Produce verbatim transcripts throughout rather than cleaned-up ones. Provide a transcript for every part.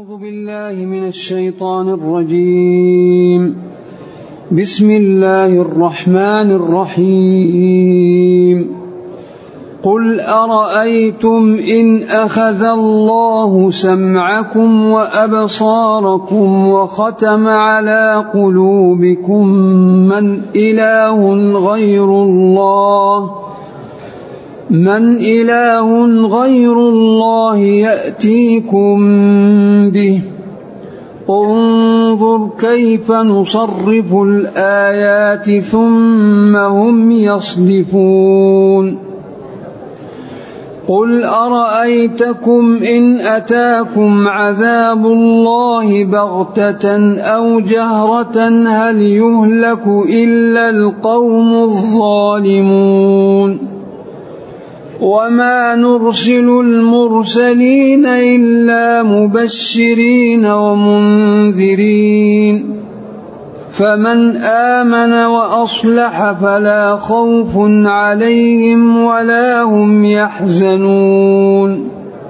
أعوذ بالله من الشيطان الرجيم. بسم الله الرحمن الرحيم. قل أرأيتم إن أخذ الله سمعكم وأبصاركم وختم على قلوبكم من إله غير الله من إله غير الله يأتيكم به انظر كيف نصرف الآيات ثم هم يصدفون. قل أرأيتكم إن أتاكم عذاب الله بغتة أو جهرة هل يهلك إلا القوم الظالمون. وما نرسل المرسلين إلا مبشرين ومنذرين فمن آمن وأصلح فلا خوف عليهم ولا هم يحزنون.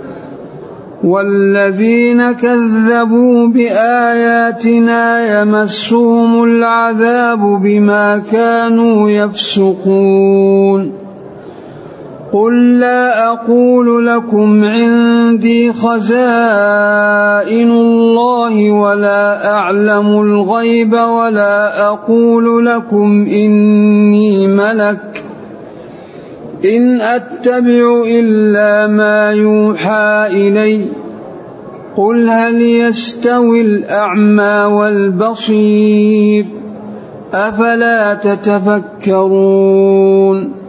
والذين كذبوا بآياتنا يمسهم العذاب بما كانوا يفسقون. قل لا أقول لكم عندي خزائن الله ولا أعلم الغيب ولا أقول لكم إني ملك إن أتبع إلا ما يوحى إلي. قل هل يستوي الأعمى والبصير أفلا تتفكرون.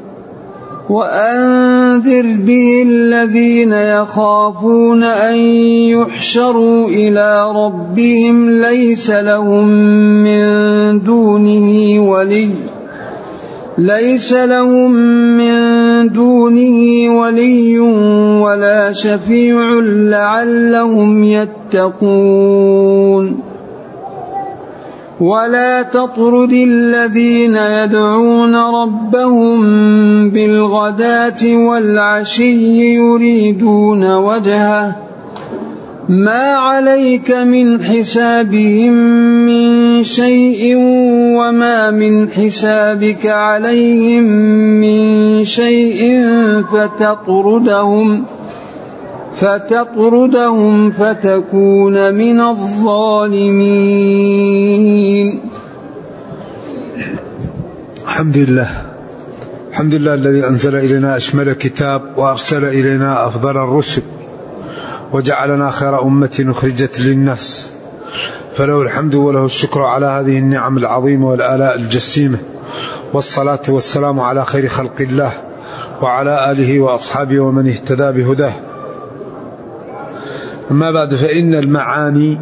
وأنذر به الذين يخافون أن يحشروا إلى ربهم ليس لهم من دونه ولي ليس لهم من دونه ولي ولا شفيع لعلهم يتقون. ولا تطرد الذين يدعون ربهم بالغداة والعشي يريدون وجهه ما عليك من حسابهم من شيء وما من حسابك عليهم من شيء فتطردهم فتطردهم فتكون من الظالمين. الحمد لله الحمد لله الذي أنزل إلينا أشمل كتاب وأرسل إلينا أفضل الرسل وجعلنا خير أمة أخرجت للناس فله الحمد وله الشكر على هذه النعم العظيمة والآلاء الجسيمة. والصلاة والسلام على خير خلق الله وعلى آله وأصحابه ومن اهتدى بهداه. أما بعد، فإن المعاني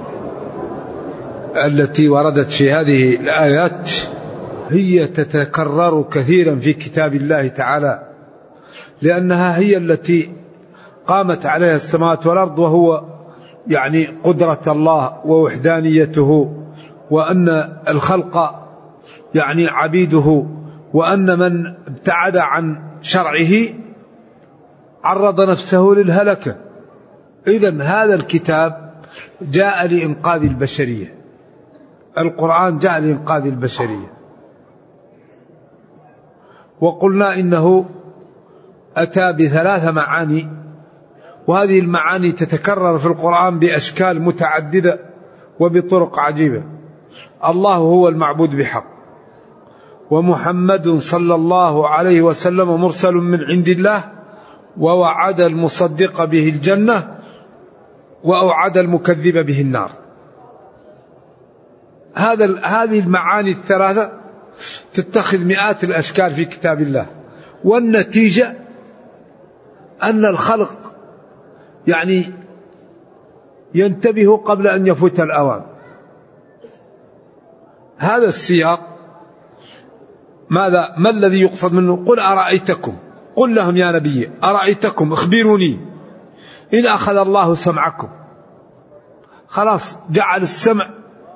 التي وردت في هذه الآيات هي تتكرر كثيرا في كتاب الله تعالى، لأنها هي التي قامت عليها السماوات والأرض، وهو يعني قدرة الله ووحدانيته، وأن الخلق يعني عبيده، وأن من ابتعد عن شرعه عرض نفسه للهلكة. إذن هذا الكتاب جاء لإنقاذ البشرية، القرآن جاء لإنقاذ البشرية. وقلنا إنه أتى بثلاث معاني، وهذه المعاني تتكرر في القرآن بأشكال متعددة وبطرق عجيبة. الله هو المعبود بحق، ومحمد صلى الله عليه وسلم مرسل من عند الله، ووعد المصدق به الجنة وأوعد المكذب به النار. هذا هذه المعاني الثلاثة تتخذ مئات الأشكال في كتاب الله، والنتيجة أن الخلق يعني ينتبه قبل أن يفوت الأوان. هذا السياق ماذا ما الذي يقصد منه؟ قل أرأيتكم، قل لهم يا نبي أرأيتكم، اخبروني إن أخذ الله سمعكم. خلاص جعل السمع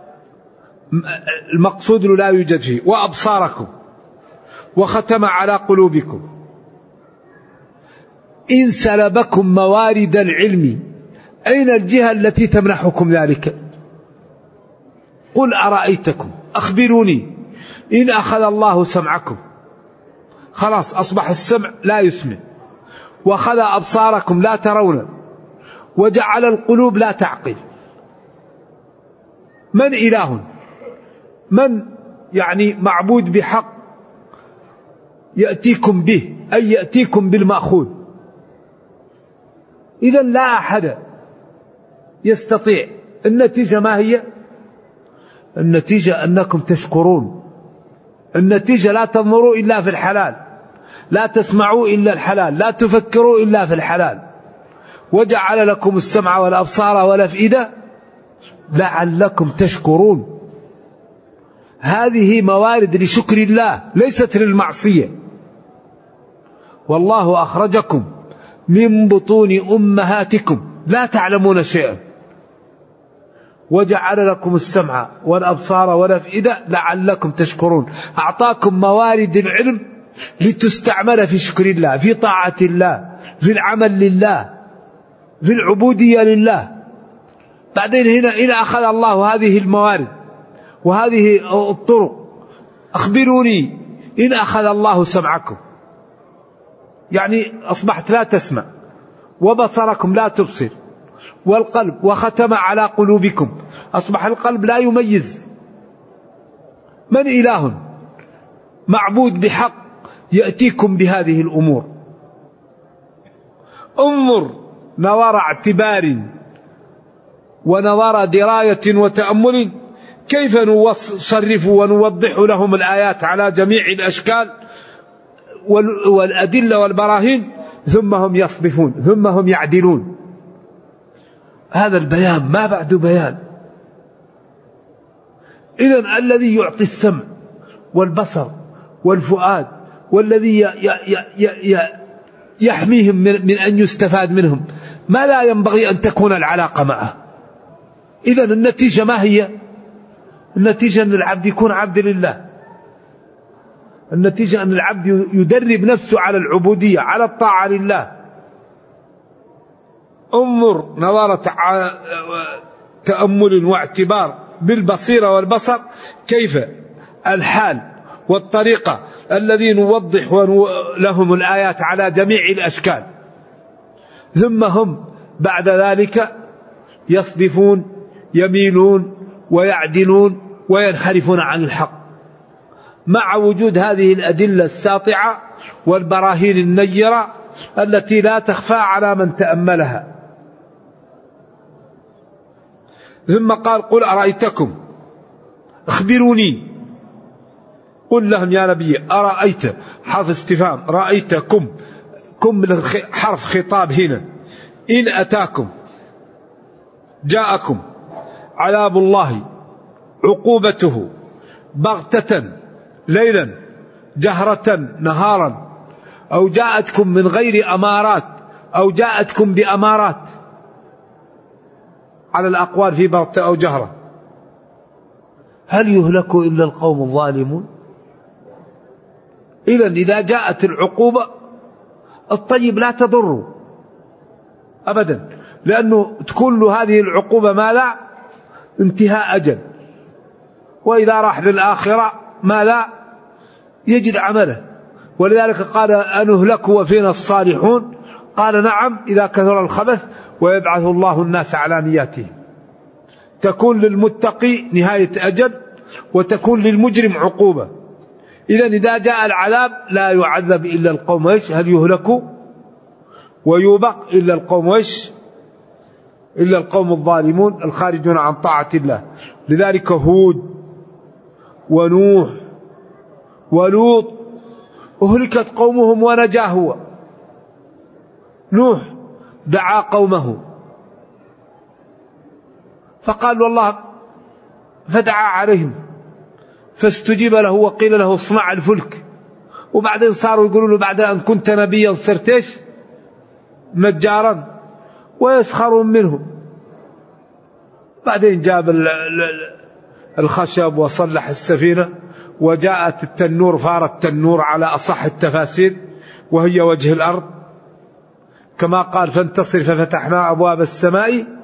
المقصود لا يوجد فيه، وأبصاركم، وختم على قلوبكم. إن سلبكم موارد العلم أين الجهة التي تمنحكم ذلك؟ قل أرأيتكم، أخبروني إن أخذ الله سمعكم، خلاص أصبح السمع لا يسمع، وأخذ أبصاركم لا ترون، وجعل القلوب لا تعقل، من إله؟ من يعني معبود بحق يأتيكم به، أي يأتيكم بالمأخوذ؟ إذن لا أحد يستطيع. النتيجة ما هي؟ النتيجة أنكم تشكرون. النتيجة لا تنظروا إلا في الحلال، لا تسمعوا إلا الحلال، لا تفكروا إلا في الحلال، وجعل لكم السمع والأبصار والأفئدة لعلكم تشكرون. هذه موارد لشكر الله ليست للمعصية. والله أخرجكم من بطون أمهاتكم لا تعلمون شيئا، وجعل لكم السمع والأبصار والأفئدة لعلكم تشكرون. أعطاكم موارد العلم لتستعمل في شكر الله، في طاعة الله، في العمل لله، في العبودية لله. بعدين هنا إن أخذ الله هذه الموارد وهذه الطرق، أخبروني إن أخذ الله سمعكم، يعني أصبحت لا تسمع، وبصركم لا تبصر، والقلب، وختم على قلوبكم، أصبح القلب لا يميز. من إله معبود بحق يأتيكم بهذه الأمور؟ انظر نظر اعتبار ونظر دراية وتأمل كيف نصرف ونوضح لهم الآيات على جميع الأشكال والأدلة والبراهين، ثم هم يصدفون، ثم هم يعدلون. هذا البيان ما بعد بيان. إذن الذي يعطي السمع والبصر والفؤاد، والذي يحميهم من أن يستفاد منهم، ما لا ينبغي أن تكون العلاقة معه. إذن النتيجة ما هي؟ النتيجة أن العبد يكون عبد لله. النتيجة أن العبد يدرب نفسه على العبودية، على الطاعة لله. انظر نظرة تأمل واعتبار بالبصيرة والبصر كيف الحال والطريقة الذي نوضح لهم الآيات على جميع الأشكال، ثم هم بعد ذلك يصدفون، يميلون ويعدلون وينحرفون عن الحق، مع وجود هذه الأدلة الساطعة والبراهين النيرة التي لا تخفى على من تأملها. ثم قال قل أرأيتكم، أخبروني. قل لهم يا نبي أرأيت، حرف استفهام، رأيتكم، كم حرف خطاب هنا. إن أتاكم، جاءكم عذاب الله عقوبته بغتة ليلا جهرة نهارا، أو جاءتكم من غير أمارات، أو جاءتكم بأمارات، على الأقوال في بغتة أو جهرة. هل يهلك إلا القوم الظالمون؟ إذن إذا جاءت العقوبة الطيب لا تضر أبدا، لأنه تكون له هذه العقوبة ما لا انتهاء أجل، وإذا راح للآخرة ما لا يجد عمله. ولذلك قال أنهلك وفينا الصالحون، قال نعم إذا كثر الخبث ويبعث الله الناس على نياتهم. تكون للمتقي نهاية أجل، وتكون للمجرم عقوبة. إذن إذا جاء العذاب لا يعذب إلا القوم إيش؟ هل يهلكوا ويوبق إلا القوم إيش؟ إلا القوم الظالمون الخارجون عن طاعة الله. لذلك هود ونوح ولوط أهلكت قومهم ونجا هو. نوح دعا قومه فقال والله، فدعا عليهم فاستجيب له وقيل له اصنع الفلك. وبعدين صاروا يقولوا له بعد أن كنت نبيا صرت ايش؟ نجارا، ويسخرون منهم. بعدين جاب الخشب وصلح السفينة، وجاءت التنور، فار التنور على أصح التفاسير، وهي وجه الأرض، كما قال فانتصر ففتحنا أبواب السماء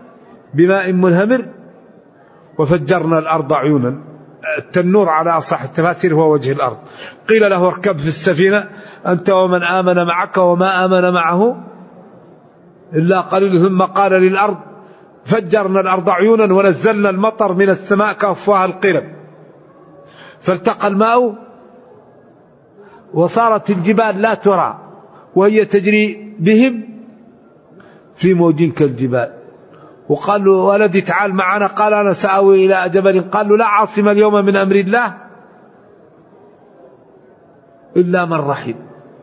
بماء منهمر وفجرنا الأرض عيونا. التنور على أصح التفاسير هو وجه الأرض. قيل له اركب في السفينة أنت ومن آمن معك وما آمن معه إلا قليل، ثم قال للأرض فجرنا الأرض عيونا ونزلنا المطر من السماء كأفواه القرب فالتقى الماء وصارت الجبال لا ترى وهي تجري بهم في موج كالجبال. وقال له ولدي تعال معنا، قال أنا سأوي إلى جبل، قال له لا عاصم اليوم من أمر الله إلا من رحم.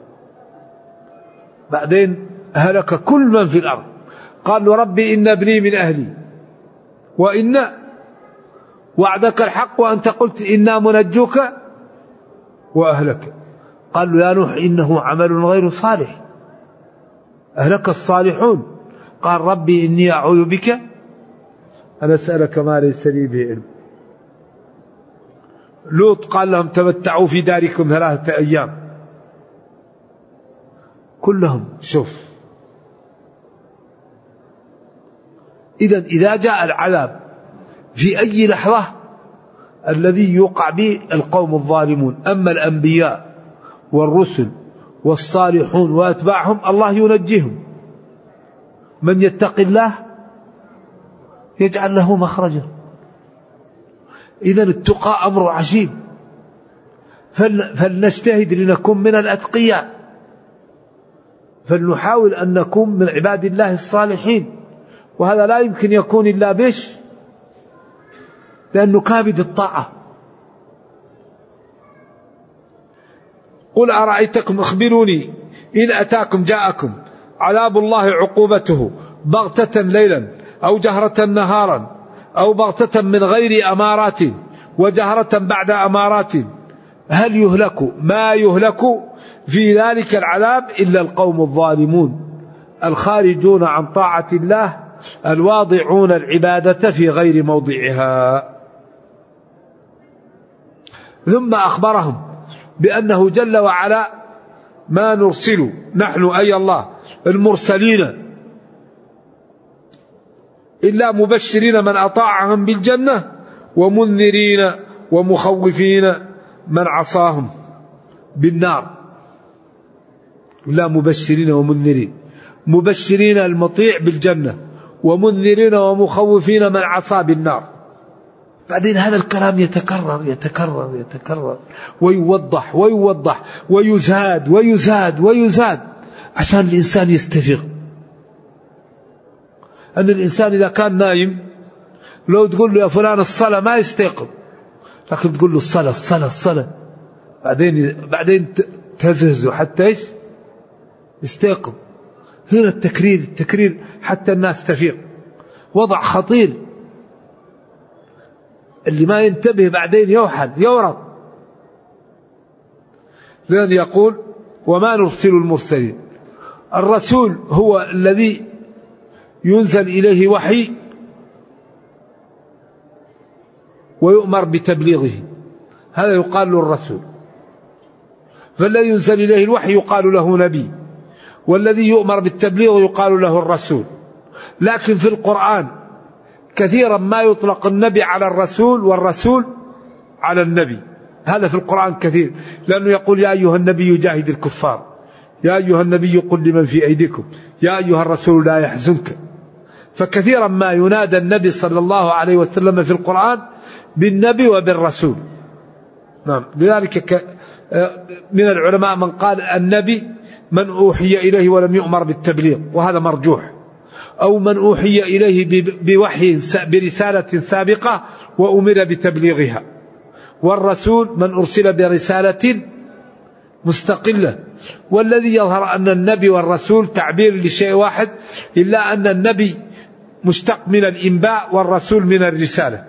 بعدين هلك كل من في الأرض. قال له ربي إن ابني من أهلي وإن وعدك الحق وأنت قلت إنا منجوك وأهلك. قال له يا نوح إنه عمل غير صالح أهلك الصالحون. قال ربي إني أعوذ بك أن أسألك ما ليس لي به علم. لوط قال لهم تمتعوا في داركم ثلاثة أيام. كلهم شوف. إذن إذا جاء العذاب في أي لحظة الذي يوقع به القوم الظالمون. أما الأنبياء والرسل والصالحون وأتباعهم الله ينجيهم. من يتق الله يجعل له مخرجا. إذن التقى أمر عجيب، فلنجتهد لنكون من الأتقياء، فلنحاول أن نكون من عباد الله الصالحين. وهذا لا يمكن يكون إلا بش لأنه كابد الطاعة. قل أرأيتكم أخبروني إن أتاكم جاءكم عذاب الله عقوبته بغتة ليلا أو جهرة نهارا أو بغتة من غير أمارات وجهرة بعد أمارات هل يهلك ما يهلك في ذلك العذاب إلا القوم الظالمون الخارجون عن طاعة الله الواضعون العبادة في غير موضعها. ثم أخبرهم بأنه جل وعلا ما نرسل نحن أي الله المرسلين إلا مبشرين من أطاعهم بالجنة ومنذرين ومخوفين من عصاهم بالنار. لا مبشرين ومنذرين، مبشرين المطيع بالجنة ومنذرين ومخوفين من عصى بالنار. بعدين هذا الكلام يتكرر يتكرر يتكرر ويوضح ويوضح ويزاد ويزاد ويزاد عشان الإنسان يستفيق. أن الإنسان إذا كان نايم لو تقول له يا فلان الصلاة ما يستيقظ، لكن تقول له الصلاة الصلاة الصلاة بعدين بعدين تهزه حتى إيش يستيقظ. هنا التكرير التكرير حتى الناس تفيق. وضع خطير، اللي ما ينتبه بعدين يوحد يورط. لذلك يقول وما نرسل المرسلين. الرسول هو الذي ينزل إليه وحي ويؤمر بتبليغه، هذا يقال له الرسول. فالذي ينزل إليه الوحي يقال له نبي، والذي يؤمر بالتبليغ يقال له الرسول. لكن في القرآن كثيرا ما يطلق النبي على الرسول والرسول على النبي. هذا في القرآن كثير، لأنه يقول يا أيها النبي جاهد الكفار، يا أيها النبي قل لمن في أيديكم، يا أيها الرسول لا يحزنك. فكثيرا ما ينادى النبي صلى الله عليه وسلم في القرآن بالنبي وبالرسول. نعم. لذلك من العلماء من قال النبي من أوحي إليه ولم يؤمر بالتبليغ، وهذا مرجوح، أو من أوحي إليه بوحي برسالة سابقة وأمر بتبليغها. والرسول من أرسل برسالة مستقلة. والذي يظهر أن النبي والرسول تعبير لشيء واحد، إلا أن النبي مشتق من الإنباء والرسول من الرسالة.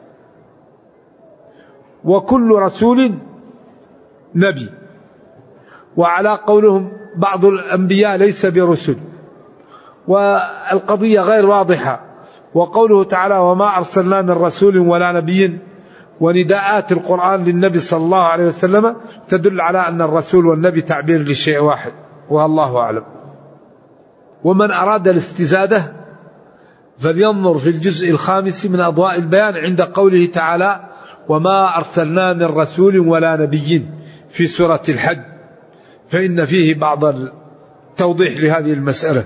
وكل رسول نبي. وعلى قولهم بعض الأنبياء ليس برسل، والقضية غير واضحة. وقوله تعالى وما أرسلنا من رسول ولا نبي، ونداءات القرآن للنبي صلى الله عليه وسلم تدل على أن الرسول والنبي تعبير لشيء واحد، والله أعلم. ومن أراد الاستزادة فلينظر في الجزء الخامس من أضواء البيان عند قوله تعالى وما أرسلنا من رسول ولا نبي في سورة الحج، فإن فيه بعض التوضيح لهذه المسألة.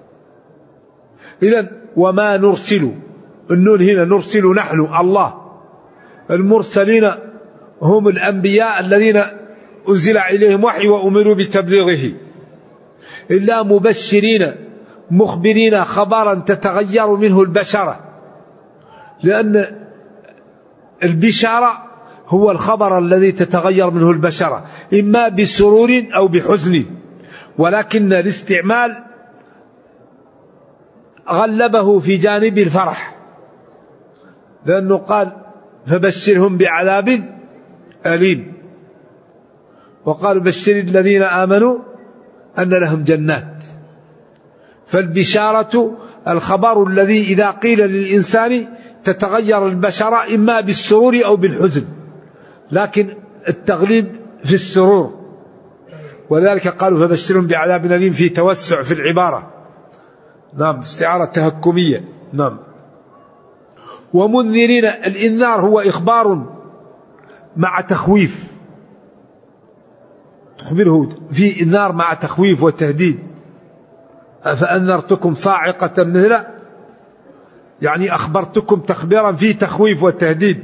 إذن وما نرسل، النون هنا نرسل نحن الله، المرسلين هم الأنبياء الذين أنزل إليهم وحي وأمروا بتبليغه، إلا مبشرين مخبرين خبرا تتغير منه البشرة، لأن البشارة هو الخبر الذي تتغير منه البشرة إما بسرور أو بحزن، ولكن الاستعمال غلبه في جانب الفرح، لأنه قال فبشرهم بعذاب أليم، وقال بشر الذين آمنوا أن لهم جنات. فالبشارة الخبر الذي إذا قيل للإنسان تتغير البشرة إما بالسرور أو بالحزن، لكن التغليب في السرور، وذلك قالوا فبشرهم بعذاب أليم في توسع في العبارة. نعم، استعارة تهكمية. نعم. ومنذرين، الإنذار هو إخبار مع تخويف، تخبره في إنذار مع تخويف وتهديد. فأنذرتكم صاعقة مثل، يعني أخبرتكم تخبيرا في تخويف وتهديد.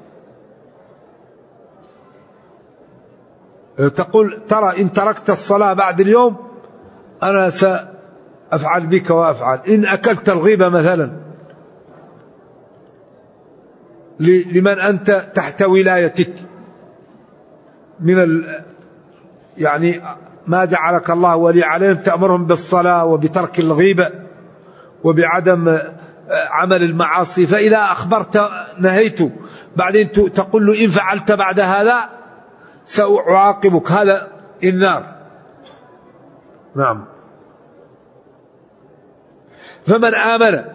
تقول ترى إن تركت الصلاة بعد اليوم أنا سأفعل بك وأفعل، إن أكلت الغيبة مثلا لمن أنت تحت ولايتك من ال يعني ما جعلك الله ولي عليهم، تأمرهم بالصلاة وبترك الغيبة وبعدم عمل المعاصي، فإذا أخبرت نهيت، بعدين تقول له إن فعلت بعد هذا سأعاقبك، هذا النار. نعم. فمن آمن،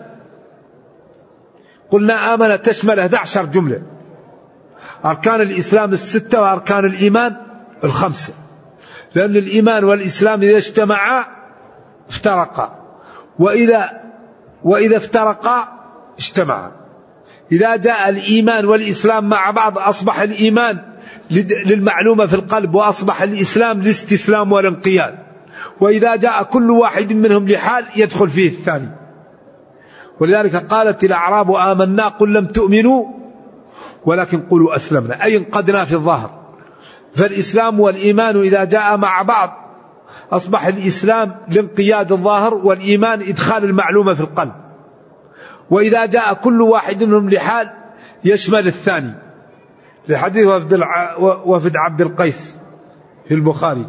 قلنا آمن تشمل أحد عشر جملة، أركان الإسلام الستة وأركان الإيمان الخمسة، لأن الإيمان والإسلام إذا اجتمعا افترقا، وإذا وإذا افترقا اجتمعا. إذا جاء الإيمان والإسلام مع بعض أصبح الإيمان للمعلومة في القلب، وأصبح الإسلام للاستسلام والانقياد، وإذا جاء كل واحد منهم لحال يدخل فيه الثاني. ولذلك قالت الأعراب آمنا قل لم تؤمنوا ولكن قولوا أسلمنا، أي انقدنا في الظاهر. فالإسلام والإيمان إذا جاء مع بعض أصبح الإسلام لانقياد الظاهر، والإيمان إدخال المعلومة في القلب، وإذا جاء كل واحد منهم لحال يشمل الثاني، لحديث وفد, وفد عبد القيس في البخاري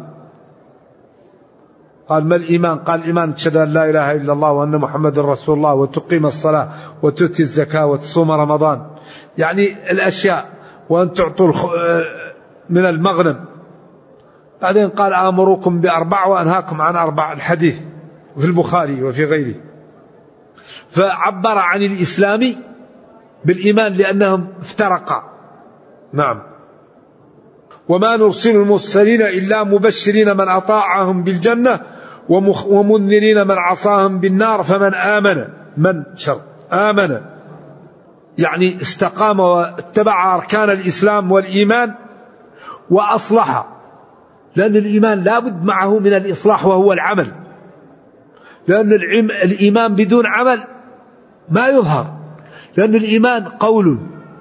قال ما الإيمان؟ قال الإيمان تشهد أن لا إله إلا الله وأن محمد رسول الله وتقيم الصلاة وتؤتي الزكاة وتصوم رمضان، يعني الأشياء، وأن تعطوا من المغنم. بعدين قال آمركم بأربع وأنهاكم عن أربع، الحديث في البخاري وفي غيره. فعبر عن الإسلام بالإيمان لأنهم افترقا. نعم. وما نرسل المرسلين إلا مبشرين من أطاعهم بالجنة ومنذرين من عصاهم بالنار. فمن آمن، من شر آمن يعني استقام واتبع أركان الإسلام والإيمان وأصلح، لأن الإيمان لابد معه من الإصلاح وهو العمل، لأن الإيمان بدون عمل ما يظهر، لأن الإيمان قول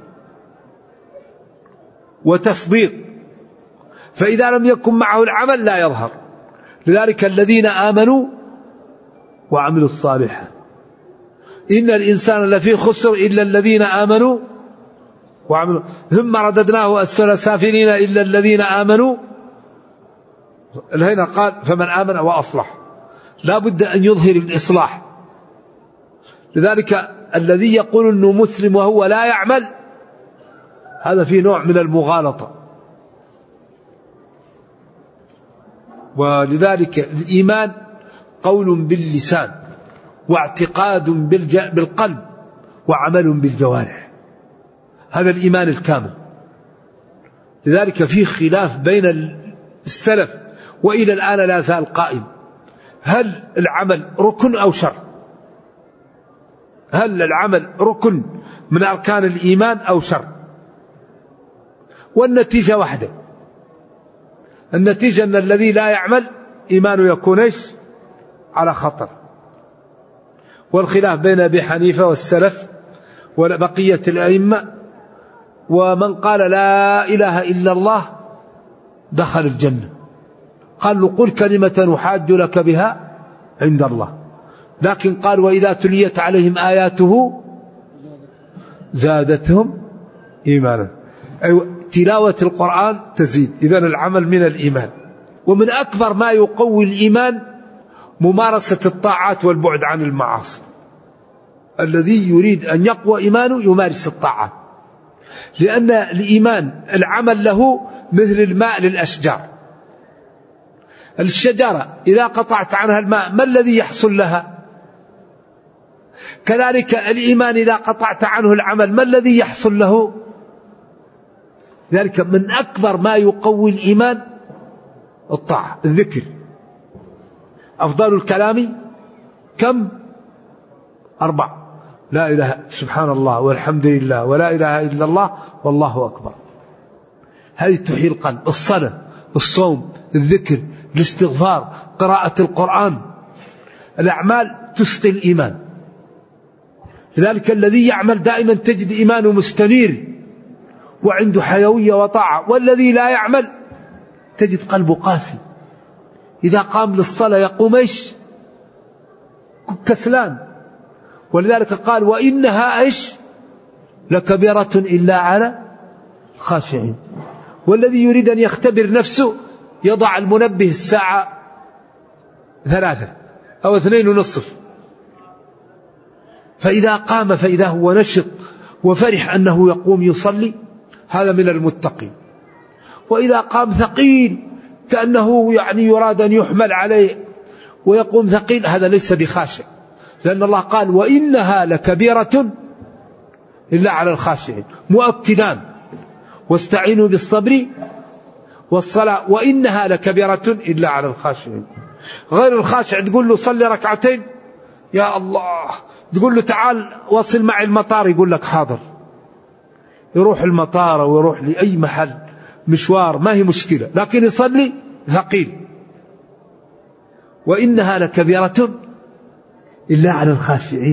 وتصديق، فإذا لم يكن معه العمل لا يظهر. لذلك الذين آمنوا وعملوا الصالحات إن الإنسان لفي خسر إلا الذين آمنوا وعملوا، ثم رددناه أسفل سافلين إلا الذين آمنوا. هنا قال فمن آمن وأصلح، لا بد أن يظهر الإصلاح. لذلك الذي يقول أنه مسلم وهو لا يعمل هذا فيه نوع من المغالطة. ولذلك الإيمان قول باللسان واعتقاد بالقلب وعمل بالجوارح، هذا الإيمان الكامل. لذلك فيه خلاف بين السلف وإلى الآن لا زال قائم، هل العمل ركن أو شرط؟ هل العمل ركن من أركان الإيمان أو شرط؟ والنتيجة واحدة، النتيجة أن الذي لا يعمل إيمانه يكون إيش؟ على خطر. والخلاف بين أبي حنيفة والسلف وبقية الأئمة، ومن قال لا إله إلا الله دخل الجنة، قال له قل كلمة نحاج لك بها عند الله، لكن قال وإذا تليت عليهم آياته زادتهم إيمانا. أي تلاوة القرآن تزيد، إذن العمل من الإيمان. ومن أكبر ما يقوي الإيمان ممارسة الطاعات والبعد عن المعاصي. الذي يريد أن يقوى إيمانه يمارس الطاعات، لأن الإيمان العمل له مثل الماء للأشجار. الشجرة إذا قطعت عنها الماء ما الذي يحصل لها؟ كذلك الإيمان إذا قطعت عنه العمل ما الذي يحصل له؟ ذلك من أكبر ما يقوي الإيمان الطاعة، الذكر. أفضل الكلام كم؟ أربع: لا إله سبحان الله والحمد لله ولا إله إلا الله والله أكبر. هذه تحيي القلب. الصلاة، الصوم، الذكر، الاستغفار، قراءة القرآن، الأعمال تسقي الإيمان. لذلك الذي يعمل دائما تجد إيمانه مستنير وعنده حيوية وطاعة، والذي لا يعمل تجد قلبه قاسي. إذا قام للصلاة يقوم إيش؟ كسلان. ولذلك قال وإنها إيش؟ لكبيرة إلا على خاشعين. والذي يريد أن يختبر نفسه يضع المنبه الساعة ثلاثة أو اثنين ونصف، فإذا قام فإذا هو نشط وفرح أنه يقوم يصلي، هذا من المتقين. وإذا قام ثقيل كأنه يعني يراد أن يحمل عليه ويقوم ثقيل، هذا ليس بخاشع، لأن الله قال وإنها لكبيرة إلا على الخاشعين. مؤكدان: واستعينوا بالصبر والصلاة وإنها لكبيرة إلا على الخاشعين. غير الخاشع تقول له صلي ركعتين يا الله، تقول له تعال وصل معي المطار يقول لك حاضر، يروح المطار ويروح لأي محل مشوار ما هي مشكلة، لكن يصلي ثقيل. وإنها لكبيرة إلا على الخاشعين.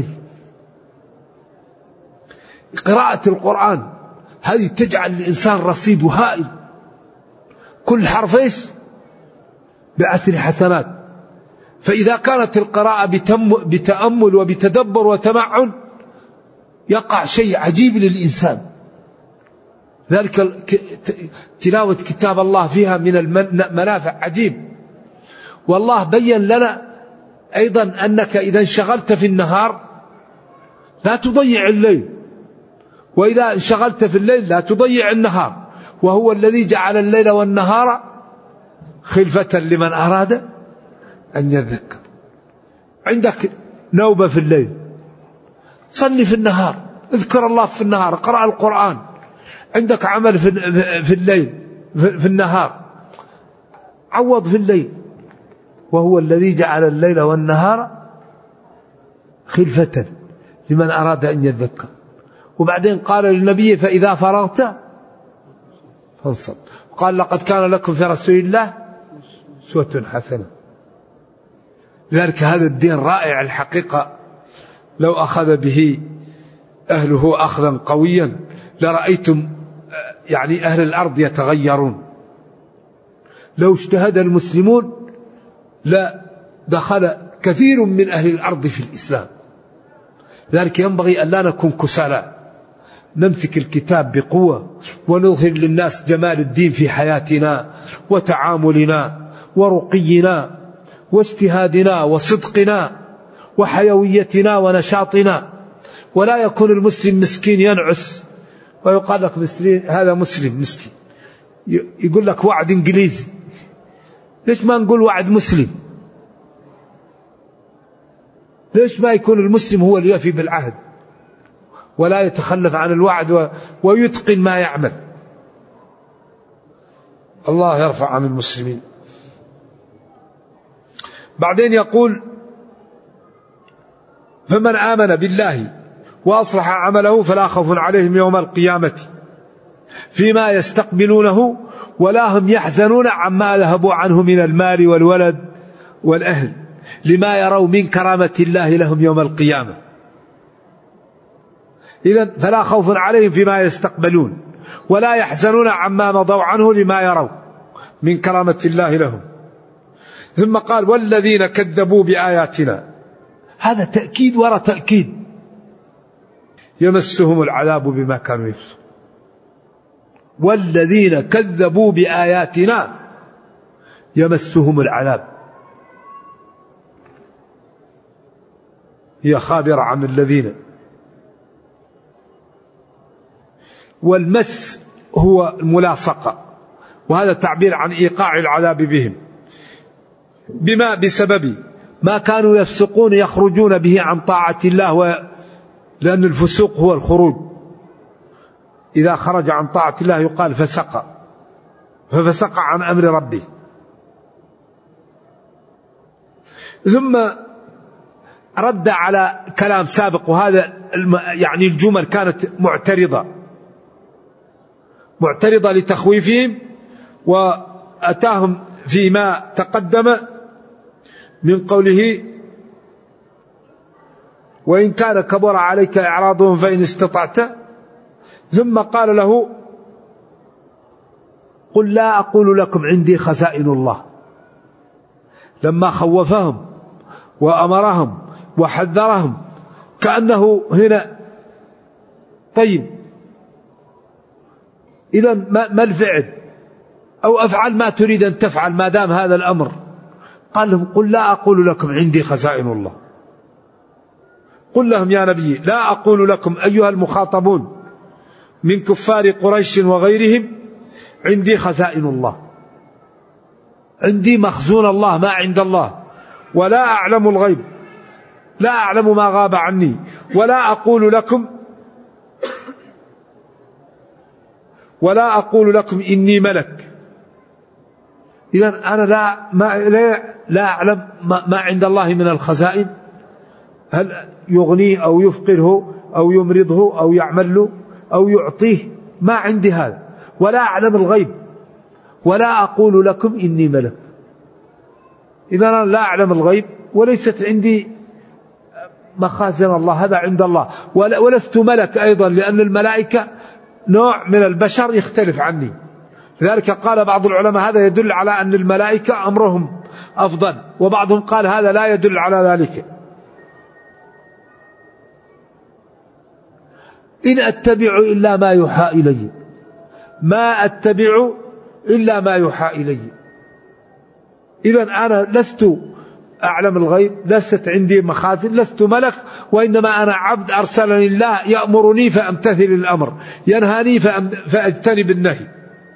قراءة القرآن هذه تجعل الإنسان رصيد هائل، كل حرف إيش؟ بعشر حسنات. فإذا كانت القراءة بتأمل وبتدبر وتمعن يقع شيء عجيب للإنسان. ذلك تلاوة كتاب الله فيها من المنافع عجيب. والله بين لنا أيضا أنك إذا انشغلت في النهار لا تضيع الليل، وإذا انشغلت في الليل لا تضيع النهار. وهو الذي جعل الليل والنهار خلفة لمن أراد أن يذكر. عندك نوبة في الليل، صلي في النهار، اذكر الله في النهار، اقرأ القرآن. عندك عمل في الليل في النهار، عوض في الليل. وهو الذي جعل الليل والنهار خلفة لمن أراد أن يذكر. وبعدين قال للنبي فإذا فرغت فانصب. قال لقد كان لكم في رسول الله أسوة حسنة. لذلك هذا الدين رائع الحقيقة، لو أخذ به أهله أخذا قويا لرأيتم يعني أهل الأرض يتغيرون. لو اجتهد المسلمون لا دخل كثير من أهل الأرض في الإسلام. لذلك ينبغي أن لا نكون كسالى، نمسك الكتاب بقوة ونظهر للناس جمال الدين في حياتنا وتعاملنا ورقينا واجتهادنا وصدقنا وحيويتنا ونشاطنا. ولا يكون المسلم مسكين ينعس ويقال لك مسلم هذا مسلم مسكين، يقول لك وعد إنجليزي. ليش ما نقول وعد مسلم؟ ليش ما يكون المسلم هو اللي يفي بالعهد ولا يتخلف عن الوعد ويتقن ما يعمل؟ الله يرفع عن المسلمين. بعدين يقول فمن آمن بالله وأصلح عمله فلا خوف عليهم يوم القيامة فيما يستقبلونه ولا هم يحزنون عما ذهبوا عنه من المال والولد والأهل لما يروا من كرامة الله لهم يوم القيامة. إذن فلا خوف عليهم فيما يستقبلون ولا يحزنون عما مضوا عنه لما يروا من كرامة الله لهم. ثم قال والذين كذبوا بآياتنا، هذا تأكيد وراء تأكيد، يمسهم العذاب بما كانوا يفسقون. والذين كذبوا بآياتنا يمسهم العذاب، هي خابرة عن الذين. والمس هو الملاصقة، وهذا تعبير عن إيقاع العذاب بهم بما بسبب ما كانوا يفسقون يخرجون به عن طاعة الله، و... لأن الفسوق هو الخروج، إذا خرج عن طاعة الله يقال فسق، ففسق عن أمر ربه. ثم رد على كلام سابق، وهذا يعني الجمل كانت معترضة معترضة لتخويفهم، وأتاهم فيما تقدم من قوله وإن كان كبر عليك إعراضهم فإن استطعت. ثم قال له قل لا أقول لكم عندي خزائن الله، لما خوفهم وأمرهم وحذرهم كأنه هنا طيب إذا ما الفعل، أو أفعل ما تريد أن تفعل ما دام هذا الأمر. قال لهم قل لا أقول لكم عندي خزائن الله. قل لهم يا نبي لا أقول لكم أيها المخاطبون من كفار قريش وغيرهم عندي خزائن الله، عندي مخزون الله ما عند الله، ولا أعلم الغيب، لا أعلم ما غاب عني، ولا أقول لكم ولا أقول لكم إني ملك. إذن أنا لا ما لا, لا أعلم ما, ما عند الله من الخزائن، هل يغنيه أو يفقره أو يمرضه أو يعمل له أو يعطيه، ما عندي هذا، ولا أعلم الغيب، ولا أقول لكم إني ملك. إذا أنا لا أعلم الغيب وليست عندي مخازن الله، هذا عند الله، ولست ملك أيضا، لأن الملائكة نوع من البشر يختلف عني. لذلك قال بعض العلماء هذا يدل على أن الملائكة أمرهم أفضل، وبعضهم قال هذا لا يدل على ذلك. إن أتبع إلا ما يوحى إلي، ما أتبع إلا ما يوحى إلي. إذن أنا لست أعلم الغيب، لست عندي مخازن، لست ملك، وإنما أنا عبد أرسلني الله يأمرني فأمتثل الأمر، ينهاني فأجتنب النهي.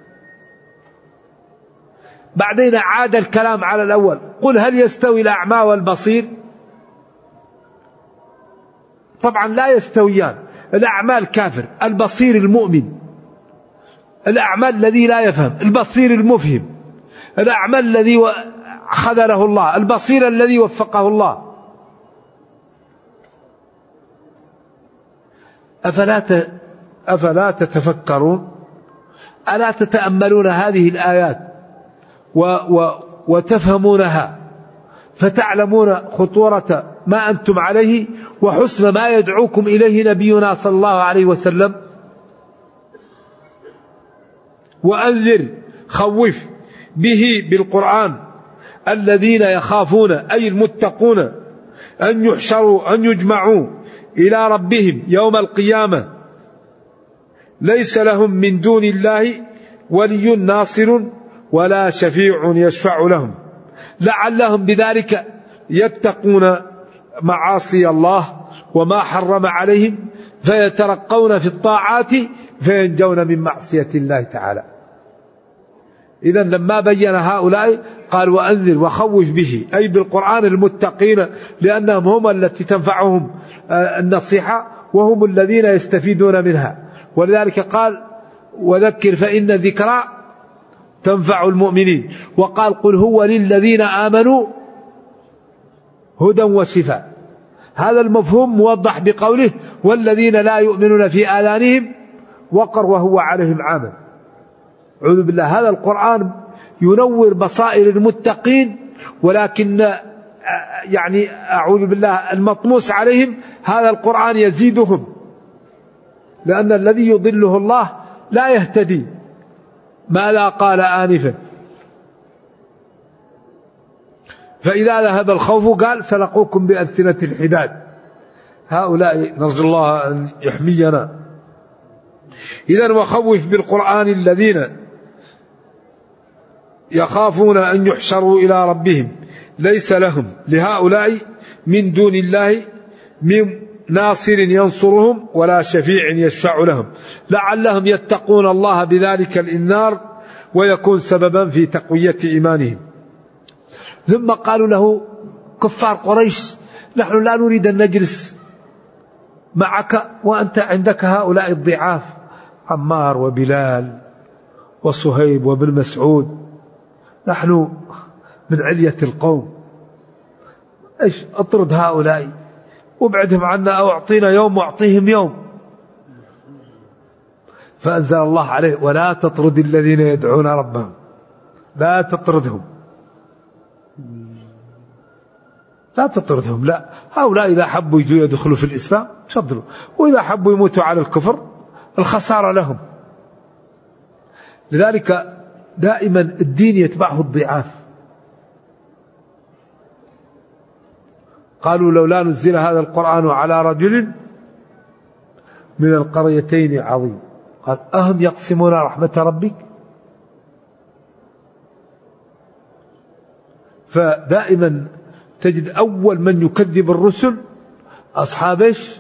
بعدين عاد الكلام على الأول، قل هل يستوي الأعمى والبصير؟ طبعا لا يستويان، الأعمى الكافر، البصير المؤمن، الأعمى الذي لا يفهم، البصير المفهم، الأعمى الذي خذله الله، البصير الذي وفقه الله. أفلا أفلا تتفكرون؟ ألا تتأملون هذه الآيات و و وتفهمونها فتعلمون خطورة ما أنتم عليه وحسن ما يدعوكم إليه نبينا صلى الله عليه وسلم؟ وأنذر، خوف به بالقرآن الذين يخافون أي المتقون أن يحشروا أن يجمعوا إلى ربهم يوم القيامة ليس لهم من دون الله ولي ناصر ولا شفيع يشفع لهم لعلهم بذلك يتقون معاصي الله وما حرم عليهم فيترقون في الطاعات فينجون من معصية الله تعالى. إذن لما بين هؤلاء قال وأنذر وخوف به أي بالقرآن المتقين، لأنهم هم التي تنفعهم النصيحة وهم الذين يستفيدون منها. ولذلك قال وذكر فإن ذكرى تنفع المؤمنين، وقال قل هو للذين آمنوا هدى وشفاء. هذا المفهوم موضح بقوله والذين لا يؤمنون في آذانهم وقر وهو عليهم عامل. أعوذ بالله، هذا القرآن ينور بصائر المتقين، ولكن يعني أعوذ بالله المطموس عليهم هذا القرآن يزيدهم، لأن الذي يضله الله لا يهتدي. ماذا قال آنفا؟ فإذا ذهب الخوف قال سلقوكم بألسنة الحداد. هؤلاء نرجو الله أن يحمينا. إذن وخوف بالقرآن الذين يخافون أن يحشروا إلى ربهم ليس لهم لهؤلاء من دون الله من ناصر ينصرهم ولا شفيع يشفع لهم لعلهم يتقون الله بذلك الإنذار ويكون سببا في تقوية إيمانهم. ثم قالوا له كفار قريش نحن لا نريد أن نجلس معك وأنت عندك هؤلاء الضعاف عمار وبلال وصهيب وابن مسعود، نحن من علية القوم، إيش أطرد هؤلاء وابعدهم عنا أو أعطينا يوم واعطيهم يوم. فأنزل الله عليه ولا تطرد الذين يدعون ربهم، لا تطردهم، لا تطردهم، لا، هؤلاء إذا حبوا يجوا يدخلوا في الإسلام تفضلوا، وإذا حبوا يموتوا على الكفر الخسارة لهم. لذلك دائما الدين يتبعه الضعاف. قالوا لولا نزل هذا القرآن على رجل من القريتين عظيم. قال أهم يقسمون رحمة ربك؟ فدائما تجد أول من يكذب الرسل أصحاب إيش؟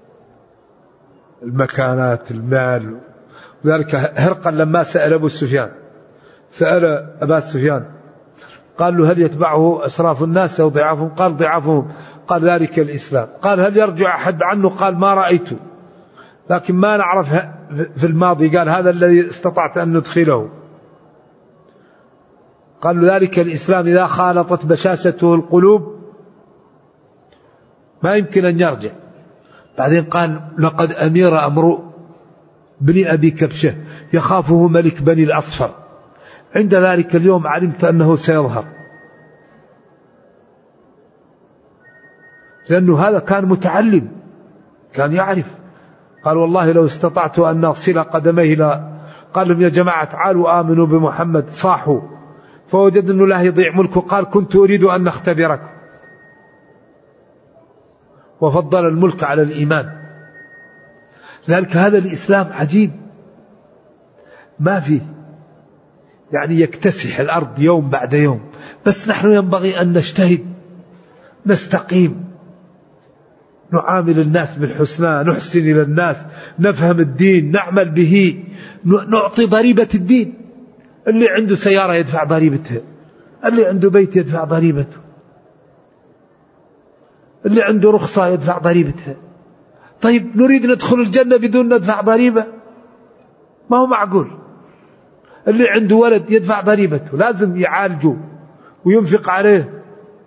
المكانات، المال. وذلك هرقل لما سأل أبو سفيان سأل أبا سفيان قال له هل يتبعه أشراف الناس أو ضعافهم؟ قال ضعافهم. قال ذلك الإسلام. قال هل يرجع أحد عنه؟ قال ما رأيته، لكن ما نعرف في الماضي. قال هذا الذي استطعت أن ندخله. قال ذلك الإسلام إذا خالطت بشاشته القلوب ما يمكن أن يرجع. بعدين قال لقد أمير أمر بن أبي كبشة يخافه ملك بني الأصفر، عند ذلك اليوم علمت أنه سيظهر، لأنه هذا كان متعلم كان يعرف. قال والله لو استطعت أن أغسل قدميه لا. قال لهم يا جماعة تعالوا آمنوا بمحمد. صاحوا فوجد أنه لا يضيع ملكه. قال كنت أريد أن نختبرك، وفضل الملك على الإيمان. لذلك هذا الإسلام عجيب، ما فيه يعني يكتسح الأرض يوم بعد يوم، بس نحن ينبغي أن نجتهد، نستقيم، نعامل الناس بالحسنى، نحسن إلى الناس، نفهم الدين، نعمل به، نعطي ضريبة الدين. اللي عنده سيارة يدفع ضريبتها، اللي عنده بيت يدفع ضريبته، اللي عنده رخصة يدفع ضريبتها. طيب نريد ندخل الجنة بدون ندفع ضريبة؟ ما هو معقول. اللي عنده ولد يدفع ضريبته، لازم يعالجه وينفق عليه.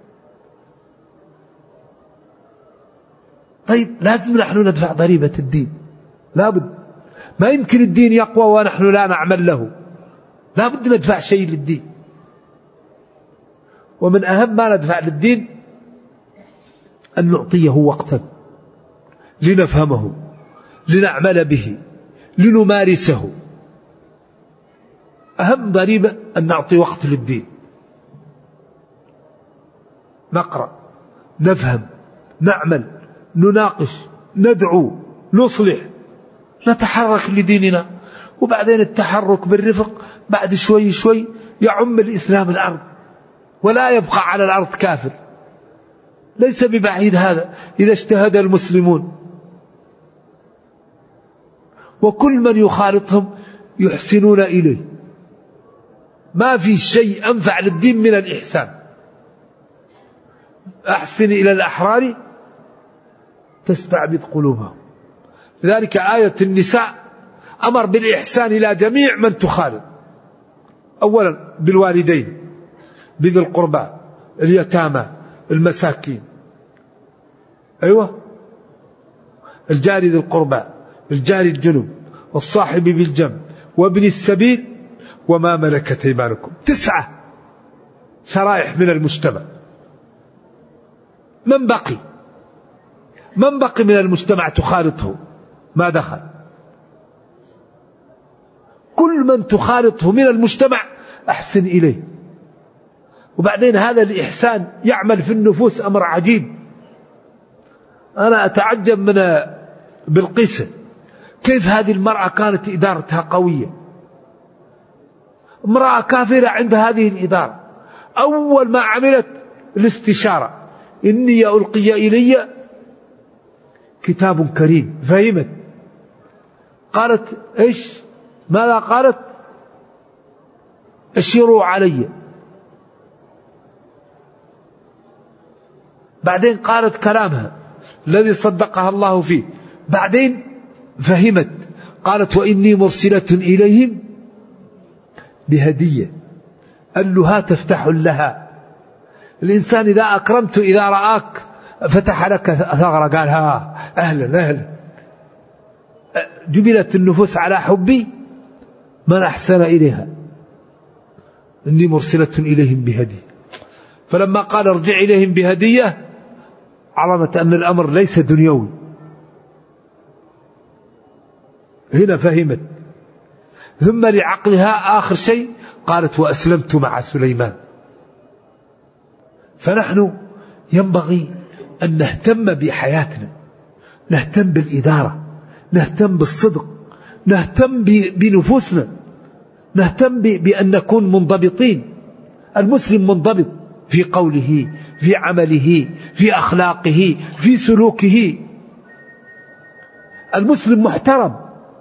طيب لازم نحن ندفع ضريبة الدين، لابد. ما يمكن الدين يقوى ونحن لا نعمل له، لابد ندفع شيء للدين. ومن أهم ما ندفع للدين أن نعطيه وقتا لنفهمه، لنعمل به، لنمارسه. أهم ضريبة أن نعطي وقت للدين، نقرأ، نفهم، نعمل، نناقش، ندعو، نصلح، نتحرك لديننا. وبعدين التحرك بالرفق بعد شوي شوي يعم الإسلام الأرض، ولا يبقى على الأرض كافر. ليس ببعيد هذا إذا اجتهد المسلمون، وكل من يخالطهم يحسنون إليه. ما في شيء أنفع للدين من الإحسان. أحسن إلى الأحرار تستعبد قلوبهم. لذلك آية النساء أمر بالإحسان إلى جميع من تخالط. أولا بالوالدين، بذي القربى، اليتامى، المساكين، أيوة، الجار ذي القربى، الجار الجنب، والصاحب بالجنب، وابن السبيل، وما ملكت أيمانكم. تسعة شرائح من المجتمع. من بقي من بقي من المجتمع تخالطه ما دخل. كل من تخالطه من المجتمع أحسن إليه. وبعدين هذا الإحسان يعمل في النفوس أمر عجيب. أنا أتعجب من بلقيس، كيف هذه المرأة كانت إدارتها قوية، امرأة كافرة عند هذه الإدارة. أول ما عملت الاستشارة، إني ألقي إلي كتاب كريم، فهمت، قالت إيش؟ ماذا قالت؟ أشيروا علي. بعدين قالت كلامها الذي صدقها الله فيه. بعدين فهمت، قالت وإني مرسلة إليهم بهدية. قال له ها تفتح لها. الإنسان إذا أكرمت إذا رآك فتح لك ثغرة، قال ها أهلا أهلا. جبلت النفوس على حبي من أحسن إليها. إني مرسلة إليهم بهدية. فلما قال ارجع إليهم بهدية علمت أن الأمر ليس دنيوي. هنا فهمت. ثم لعقلها آخر شيء قالت وأسلمت مع سليمان. فنحن ينبغي أن نهتم بحياتنا، نهتم بالإدارة، نهتم بالصدق، نهتم بنفوسنا، نهتم بأن نكون منضبطين. المسلم منضبط في قوله، في عمله، في أخلاقه، في سلوكه. المسلم محترم.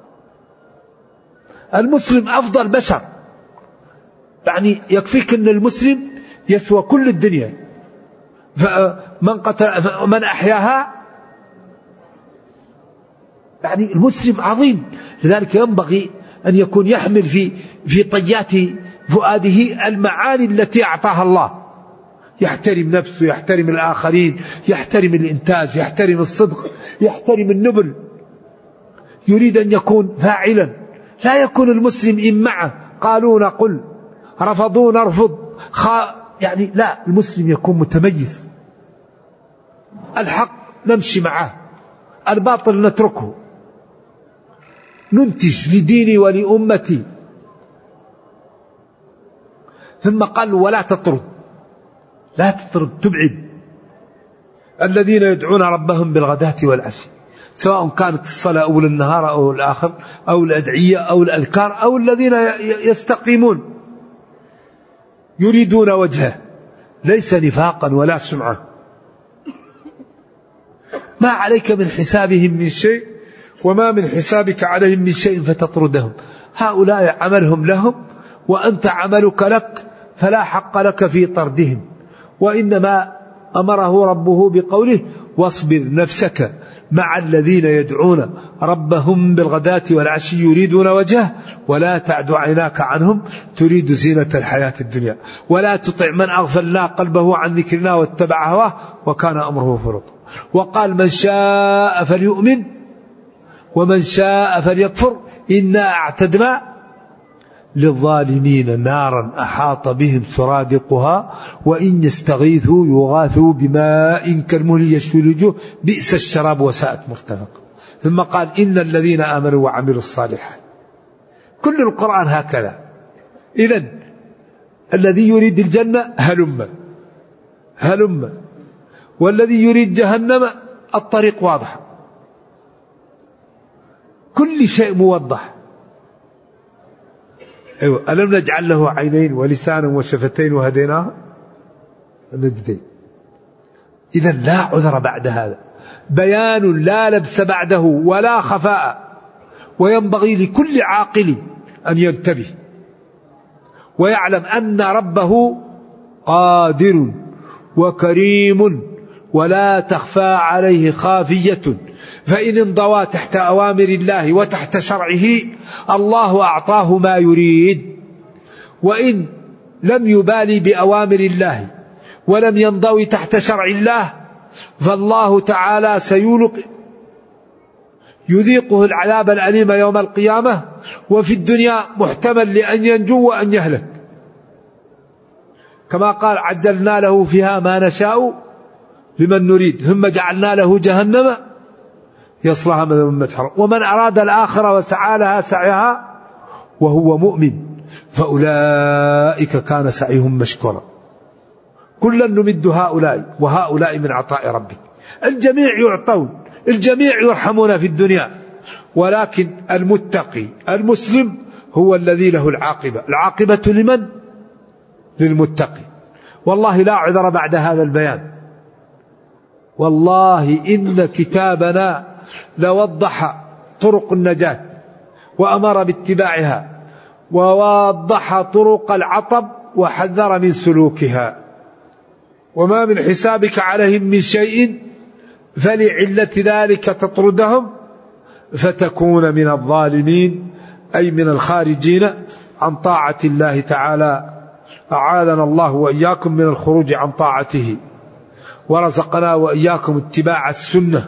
المسلم أفضل بشر. يعني يكفيك أن المسلم يسوى كل الدنيا. فمن قتل من أحياها، يعني المسلم عظيم. لذلك ينبغي أن يكون يحمل في في طيات فؤاده المعاني التي أعطاها الله. يحترم نفسه، يحترم الآخرين، يحترم الإنتاج، يحترم الصدق، يحترم النبل. يريد أن يكون فاعلا. لا يكون المسلم إمعة، قالوا نقل، رفضوا نرفض، خا يعني لا، المسلم يكون متميز. الحق نمشي معه، الباطل نتركه، ننتج لديني ولأمتي. ثم قال ولا تطرد، لا تطرد، تبعد الذين يدعون ربهم بالغداة والعشي، سواء كانت الصلاة أول النهار أو الآخر، أو الأدعية أو الأذكار، أو الذين يستقيمون يريدون وجهه، ليس نفاقا ولا سمعة. ما عليك من حسابهم من شيء، وما من حسابك عليهم من شيء فتطردهم. هؤلاء عملهم لهم، وأنت عملك لك، فلا حق لك في طردهم. وإنما أمره ربه بقوله واصبر نفسك مع الذين يدعون ربهم بالغداة والعشي يريدون وجهه ولا تعد عيناك عنهم تريد زينة الحياة الدنيا ولا تطع من أغفلنا قلبه عن ذكرنا واتبع هواه وكان أمره فرطا. وقال من شاء فليؤمن ومن شاء فليكفر إنا أعتدنا للظالمين نارا أحاط بهم سرادقها وإن يستغيثوا يغاثوا بماء كالمهل يشوي الوجوه بئس الشراب وساءت مرتفقا. ثم قال إن الذين آمنوا وعملوا الصالحات. كل القرآن هكذا. إذن الذي يريد الجنة هلم هلم، والذي يريد جهنم الطريق واضح، كل شيء موضح. أيوة. ألم نجعل له عينين ولسانا وشفتين وهديناه النجدين. إذن لا عذر بعد هذا، بيان لا لبس بعده ولا خفاء. وينبغي لكل عاقل أن ينتبه ويعلم أن ربه قادر وكريم ولا تخفى عليه خافية. فإن انضوى تحت أوامر الله وتحت شرعه الله أعطاه ما يريد، وإن لم يبالي بأوامر الله ولم ينضوي تحت شرع الله فالله تعالى سيلق يذيقه العذاب الأليم يوم القيامة، وفي الدنيا محتمل لأن ينجو وأن يهلك، كما قال عجلنا له فيها ما نشاء لمن نريد ثم جعلنا له جهنم يصلها مذموما مدحورا. ومن أراد الآخرة وسعى لها سعيها وهو مؤمن فأولئك كان سعيهم مشكورا. كلا نمد هؤلاء وهؤلاء من عطاء ربك. الجميع يعطون، الجميع يرحمون في الدنيا، ولكن المتقي المسلم هو الذي له العاقبة. العاقبة لمن؟ للمتقي. والله لا عذر بعد هذا البيان. والله إن كتابنا لوضح طرق النجاة وأمر باتباعها، ووضح طرق العطب وحذر من سلوكها. وما من حسابك عليهم من شيء فلعلة ذلك تطردهم فتكون من الظالمين، أي من الخارجين عن طاعة الله تعالى. أعاذنا الله وإياكم من الخروج عن طاعته، ورزقنا وإياكم اتباع السنة.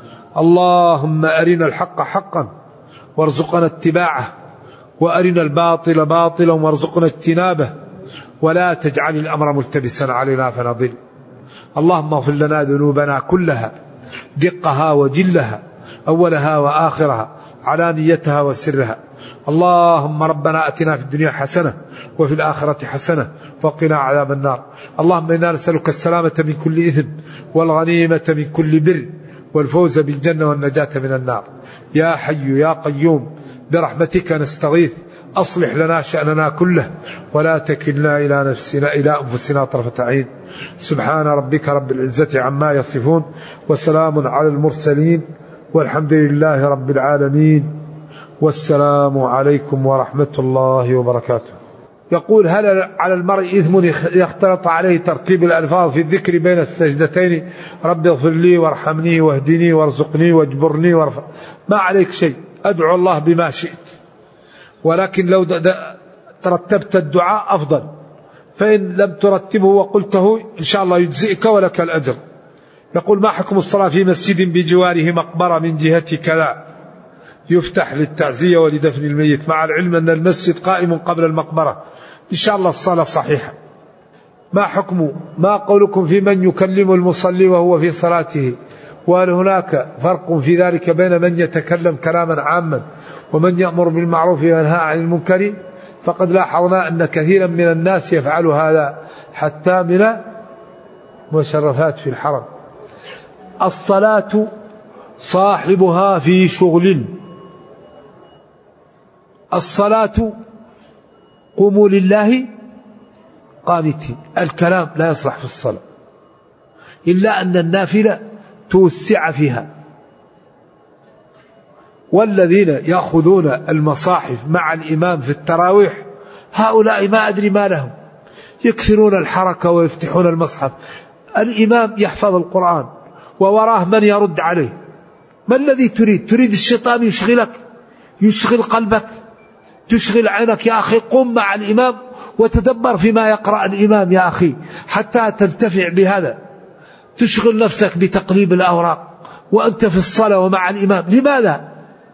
اللهم أرنا الحق حقا وارزقنا اتباعه، وأرنا الباطل باطلا وارزقنا اجتنابه، ولا تجعل الأمر ملتبسا علينا فنضل. اللهم اغفر لنا ذنوبنا كلها، دقها وجلها، أولها وآخرها، علانيتها وسرها. اللهم ربنا أتنا في الدنيا حسنة وفي الآخرة حسنة وقنا عذاب النار. اللهم إنا نسألك السلامة من كل إثم والغنيمة من كل بر والفوز بالجنة والنجاة من النار. يا حي يا قيوم برحمتك نستغيث، أصلح لنا شأننا كله ولا تكلنا إلى نفسنا إلى أنفسنا طرفة عين. سبحان ربك رب العزة عما يصفون، وسلام على المرسلين، والحمد لله رب العالمين، والسلام عليكم ورحمة الله وبركاته. يقول: هل على المرء إثم يختلط عليه ترتيب الألفاظ في الذكر بين السجدتين؟ رب اغفر لي وارحمني واهدني وارزقني واجبرني وارفع. ما عليك شيء، أدعو الله بما شئت، ولكن لو ترتبت الدعاء أفضل، فإن لم ترتبه وقلته إن شاء الله يجزئك ولك الأجر. يقول: ما حكم الصلاة في مسجد بجواره مقبرة من جهة كذا يفتح للتعزية ولدفن الميت، مع العلم أن المسجد قائم قبل المقبرة؟ إن شاء الله الصلاة صحيحة. ما حكم ما قولكم في من يكلم المصلي وهو في صلاته؟ وهل هناك فرق في ذلك بين من يتكلم كلاما عاما ومن يأمر بالمعروف وينهى عن المنكر؟ فقد لاحظنا أن كثيرا من الناس يفعل هذا حتى من مشرفات في الحرم. الصلاة صاحبها في شغل. الصلاة قوموا لله قانتين. الكلام لا يصلح في الصلاة، إلا أن النافلة توسع فيها. والذين يأخذون المصاحف مع الإمام في التراويح هؤلاء ما أدري ما لهم، يكثرون الحركة ويفتحون المصحف. الإمام يحفظ القرآن ووراه من يرد عليه. ما الذي تريد؟ تريد الشيطان يشغلك، يشغل قلبك، تشغل عينك؟ يا أخي قم مع الإمام وتدبر فيما يقرأ الإمام يا أخي حتى تنتفع بهذا. تشغل نفسك بتقليب الأوراق وأنت في الصلاة ومع الإمام، لماذا؟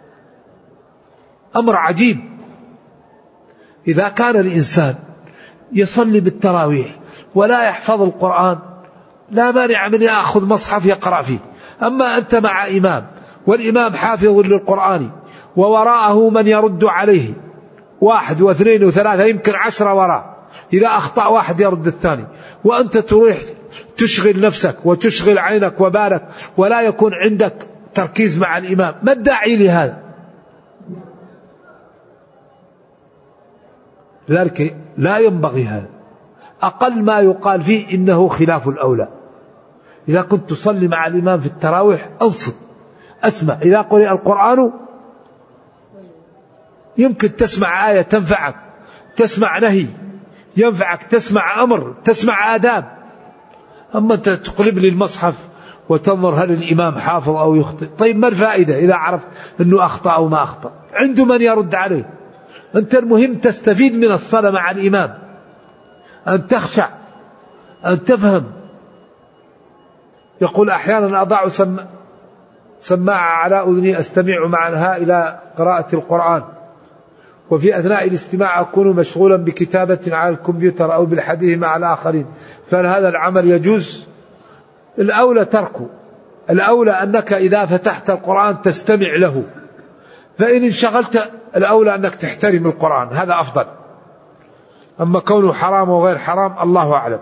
أمر عجيب. إذا كان الإنسان يصلي بالتراويح ولا يحفظ القرآن لا مانع من يأخذ مصحف يقرأ فيه. أما أنت مع إمام والإمام حافظ للقرآن ووراءه من يرد عليه، واحد واثنين وثلاثة يمكن عشرة وراء، إذا أخطأ واحد يرد الثاني، وأنت تروح تشغل نفسك وتشغل عينك وبالك ولا يكون عندك تركيز مع الإمام. ما الداعي لهذا؟ لذلك لا ينبغي هذا. أقل ما يقال فيه إنه خلاف الأولى. إذا كنت تصلي مع الإمام في التراويح أنصت أسمع. إذا قرئ القرآن يمكن تسمع آية تنفعك، تسمع نهي ينفعك، تسمع أمر، تسمع آداب. أما أنت تقلب لي المصحف وتنظر هل الإمام حافظ أو يخطئ. طيب ما الفائدة إذا عرفت أنه أخطأ أو ما أخطأ؟ عنده من يرد عليه. أنت المهم تستفيد من الصلاة مع الإمام، أن تخشع، أن تفهم. يقول أحيانا أضع سم سماعة على أذني أستمع معها إلى قراءة القرآن، وفي أثناء الاستماع أكون مشغولا بكتابة على الكمبيوتر أو بالحديث مع الآخرين، فهل هذا العمل يجوز؟ الأولى تركه، الأولى أنك إذا فتحت القرآن تستمع له، فإن انشغلت الأولى أنك تحترم القرآن، هذا أفضل. أما كونه حرام وغير حرام الله أعلم.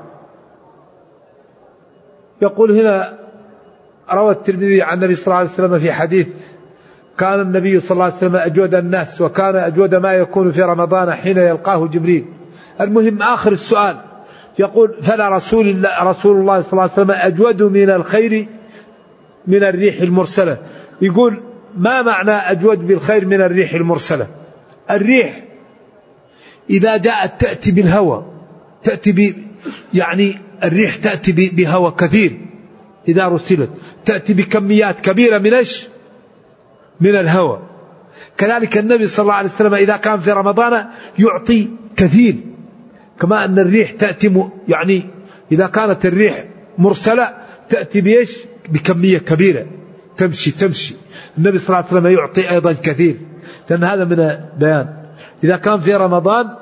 يقول هنا روى الترمذي عن النبي صلى الله عليه وسلم في حديث: كان النبي صلى الله عليه وسلم أجود الناس، وكان أجود ما يكون في رمضان حين يلقاه جبريل. المهم آخر السؤال يقول: فلا رسول الله رسول الله صلى الله عليه وسلم أجود من الخير من الريح المرسلة. يقول: ما معنى أجود بالخير من الريح المرسلة؟ الريح إذا جاءت تأتي بالهوى، تأتي ب يعني الريح تأتي بهوى كثير، إذا رسلت تأتي بكميات كبيرة من إيش؟ من الهوى. كذلك النبي صلى الله عليه وسلم إذا كان في رمضان يعطي كثير، كما أن الريح تأتي يعني إذا كانت الريح مرسلة تأتي بإيش؟ بكمية كبيرة، تمشي تمشي. النبي صلى الله عليه وسلم يعطي أيضا كثير، لأن هذا من البيان. إذا كان في رمضان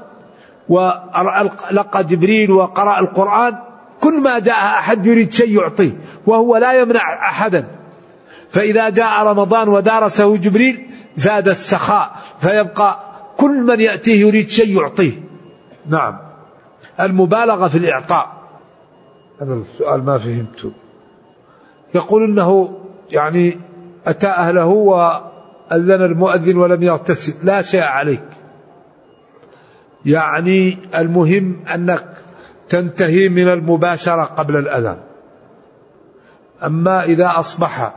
ولقى جبريل وقرأ القرآن، كل ما جاء أحد يريد شيء يعطيه، وهو لا يمنع أحدا. فإذا جاء رمضان ودارسه جبريل زاد السخاء، فيبقى كل من يأتيه يريد شيء يعطيه. نعم، المبالغة في الإعطاء. أنا السؤال ما فهمته. يقول إنه يعني أتى أهله وأذن المؤذن ولم يغتسل، لا شيء عليك. يعني المهم أنك تنتهي من المباشرة قبل الأذان. أما إذا أصبح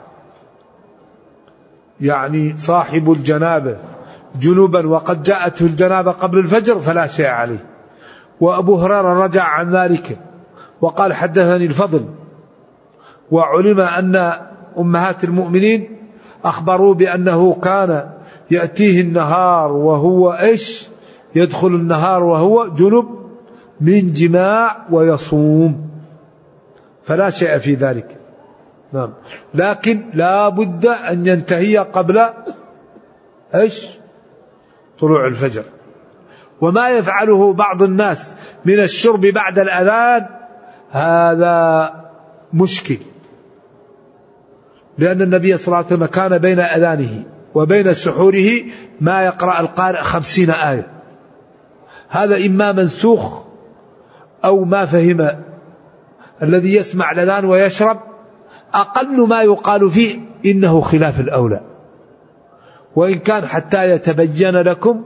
يعني صاحب الجنابة جنوبا وقد جاءته الجنابة قبل الفجر فلا شيء عليه. وأبو هريرة رجع عن ذلك وقال: حدثني الفضل، وعلم أن أمهات المؤمنين أخبروا بأنه كان يأتيه النهار وهو إيش؟ يدخل النهار وهو جنب من جماع ويصوم، فلا شيء في ذلك. نعم، لكن لا بد أن ينتهي قبل إيش؟ طلوع الفجر. وما يفعله بعض الناس من الشرب بعد الأذان هذا مشكل، لأن النبي صلى الله عليه وسلم كان بين أذانه وبين سحوره ما يقرأ القارئ خمسين آية. هذا إما منسوخ أو ما فهم. الذي يسمع الأذان ويشرب أقل ما يقال فيه إنه خلاف الأولى، وإن كان حتى يتبين لكم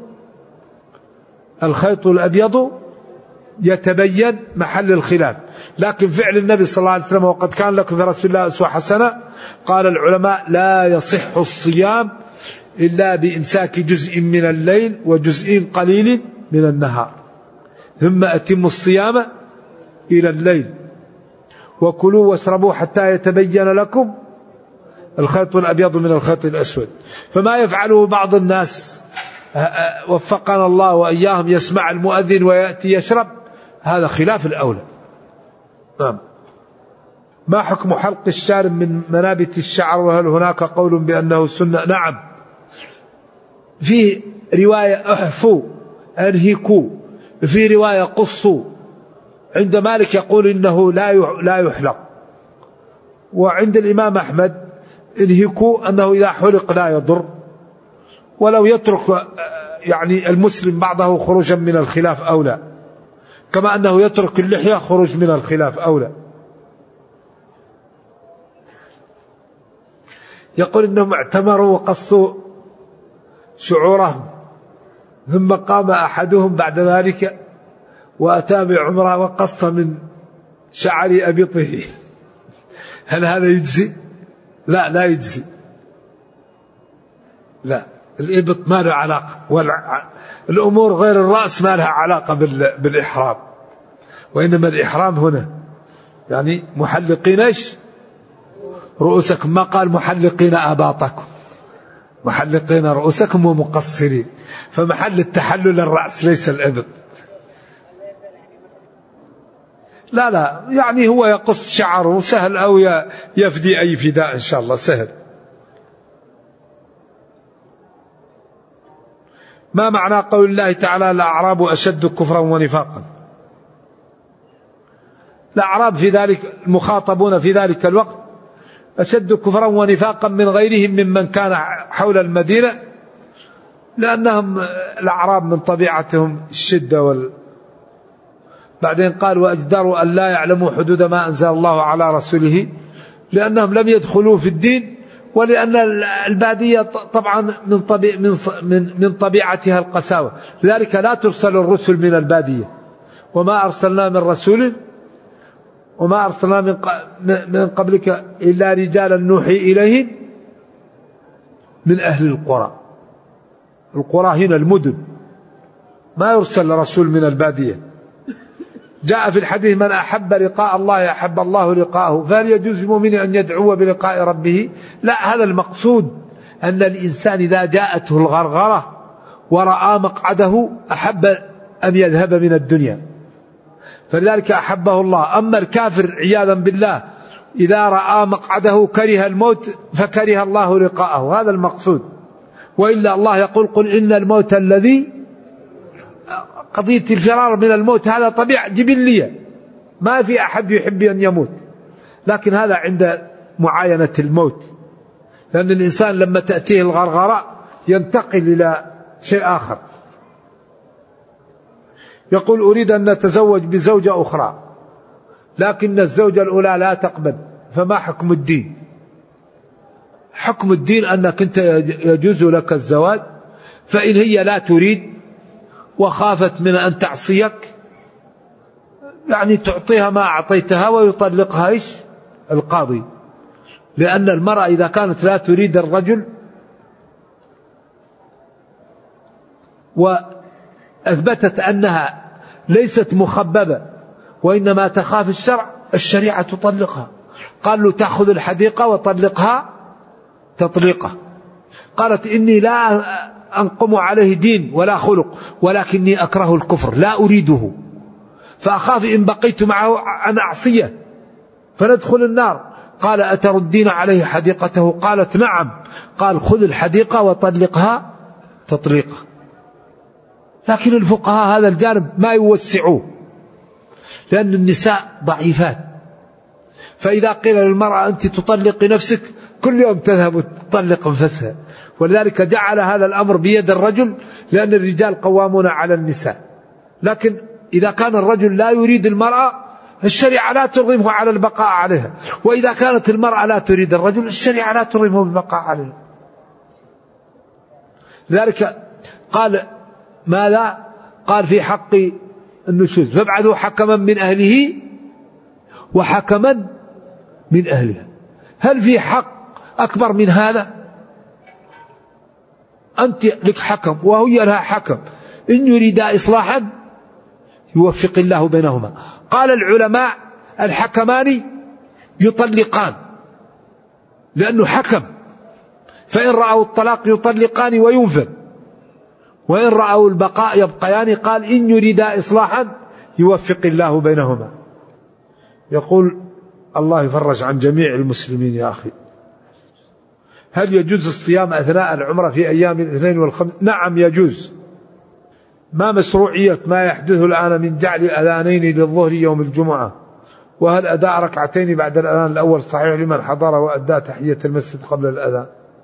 الخيط الأبيض يتبين محل الخلاف. لكن فعل النبي صلى الله عليه وسلم: وقد كان لكم في رسول الله أسوة حسنة، قال العلماء: لا يصح الصيام إلا بإمساك جزء من الليل وجزء قليل من النهار، ثم أتم الصيام إلى الليل، وكلوا واشربوا حتى يتبين لكم الخيط الأبيض من الخيط الأسود. فما يفعله بعض الناس وفقنا الله وإياهم يسمع المؤذن ويأتي يشرب، هذا خلاف الأولى. نعم. ما حكم حلق الشارب من منابت الشعر، وهل هناك قول بأنه سنة؟ نعم، في رواية احفوا انهكوا، في رواية قصوا. عند مالك يقول إنه لا يحلق، وعند الإمام أحمد انهكوا أنه إذا حلق لا يضر، ولو يترك يعني المسلم بعضه خروجا من الخلاف أولى، كما أنه يترك اللحية خروج من الخلاف أولى. يقول إنهم اعتمروا وقصوا شعورهم، ثم قام أحدهم بعد ذلك وأتى بعمره وقص من شعر أبطه، هل هذا يجزي؟ لا، لا يجزي. لا، الإبط ما له علاقة، والأمور غير الرأس ما لها علاقة بالإحرام، وإنما الإحرام هنا يعني محلقين إيش؟ رؤوسكم، ما قال محلقين آباطكم، محلقين رؤوسكم ومقصرين، فمحل التحلل الرأس ليس الإبط. لا لا، يعني هو يقص شعره سهل، أو يفدي أي فداء إن شاء الله سهل. ما معنى قول الله تعالى الأعراب أشد كفرا ونفاقا؟ الأعراب في ذلك المخاطبون في ذلك الوقت أشد كفرا ونفاقا من غيرهم ممن كان حول المدينة، لأنهم الأعراب من طبيعتهم الشدة وال... بعدين قال وأجدروا أن لا يعلموا حدود ما أنزل الله على رسوله، لأنهم لم يدخلوا في الدين، ولأن البادية طبعا من, طبيع من, من طبيعتها القساوة، لذلك لا ترسل الرسل من البادية. وما أرسلنا من رسول وما أرسلنا من, من قبلك إلا رجالا نوحي إليهم من أهل القرى. القرى هنا المدن، ما يرسل رسول من البادية. جاء في الحديث من أحب لقاء الله أحب الله لقاءه، فهل يجوز للمؤمن أن يدعو بلقاء ربه؟ لا، هذا المقصود، أن الإنسان إذا جاءته الغرغرة ورأى مقعده أحب أن يذهب من الدنيا، فلذلك أحبه الله. أما الكافر عياذا بالله إذا رأى مقعده كره الموت فكره الله لقاءه، هذا المقصود. وإلا الله يقول قل إن الموت الذي، قضية الفرار من الموت هذا طبيعة جبلية، ما في أحد يحب أن يموت، لكن هذا عند معاينة الموت، لأن الإنسان لما تأتيه الغرغرة ينتقل إلى شيء آخر. يقول أريد أن نتزوج بزوجة أخرى لكن الزوجة الأولى لا تقبل، فما حكم الدين؟ حكم الدين أنك أنت يجوز لك الزواج، فإن هي لا تريد وخافت من أن تعصيك يعني تعطيها ما أعطيتها ويطلقها إيش القاضي، لأن المرأة إذا كانت لا تريد الرجل وأثبتت أنها ليست مخببة وإنما تخاف الشرع، الشريعة تطلقها. قال له تأخذ الحديقة وطلقها تطليقة. قالت إني لا أنقم عليه دين ولا خلق ولكني أكره الكفر لا أريده، فأخاف إن بقيت معه أن أعصيه فندخل النار. قال أتردين عليه حديقته؟ قالت نعم. قال خذ الحديقة وطلقها تطليقة. لكن الفقهاء هذا الجانب ما يوسعوه، لأن النساء ضعيفات، فإذا قيل للمرأة أنت تطلقي نفسك كل يوم تذهب تطلق أنفسها، ولذلك جعل هذا الأمر بيد الرجل، لأن الرجال قوامون على النساء. لكن إذا كان الرجل لا يريد المرأة الشريعة لا ترغمه على البقاء عليها، وإذا كانت المرأة لا تريد الرجل الشريعة لا ترغمه بالبقاء عليها. لذلك قال ماذا؟ قال في حق النشوز فابعثوا حكما من أهله وحكما من أهلها. هل في حق أكبر من هذا؟ أنت لك حكم وهي لها حكم، إن يريدا إصلاحا يوفق الله بينهما. قال العلماء الحكمان يطلقان لأنه حكم، فإن رأوا الطلاق يطلقان وينفذ، وإن رأوا البقاء يبقيان. قال إن يريدا إصلاحا يوفق الله بينهما. يقول الله يفرج عن جميع المسلمين يا أخي. هل يجوز الصيام أثناء العمرة في أيام الاثنين والخميس؟ نعم يجوز. ما مشروعية ما يحدث الآن من جعل أذانين للظهر يوم الجمعة؟ وهل أداء ركعتين بعد الأذان الأول صحيح لمن حضر وأدى تحية المسجد قبل الأذان؟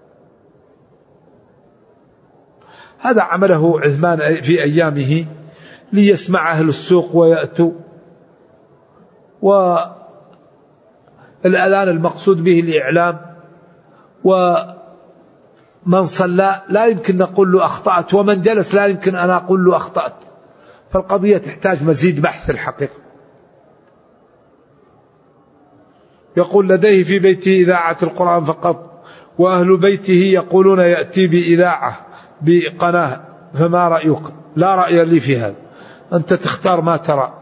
هذا عمله عثمان في أيامه ليسمع أهل السوق ويأتوا، والأذان المقصود به الإعلام، ومن صلى لا يمكن نقول له أخطأت، ومن جلس لا يمكن أن أقول له أخطأت، فالقضية تحتاج مزيد بحث الحقيقة. يقول لديه في بيته إذاعة القرآن فقط، وأهل بيته يقولون يأتي بإذاعة بقناة، فما رأيك؟ لا رأي لي في هذا، أنت تختار ما ترى.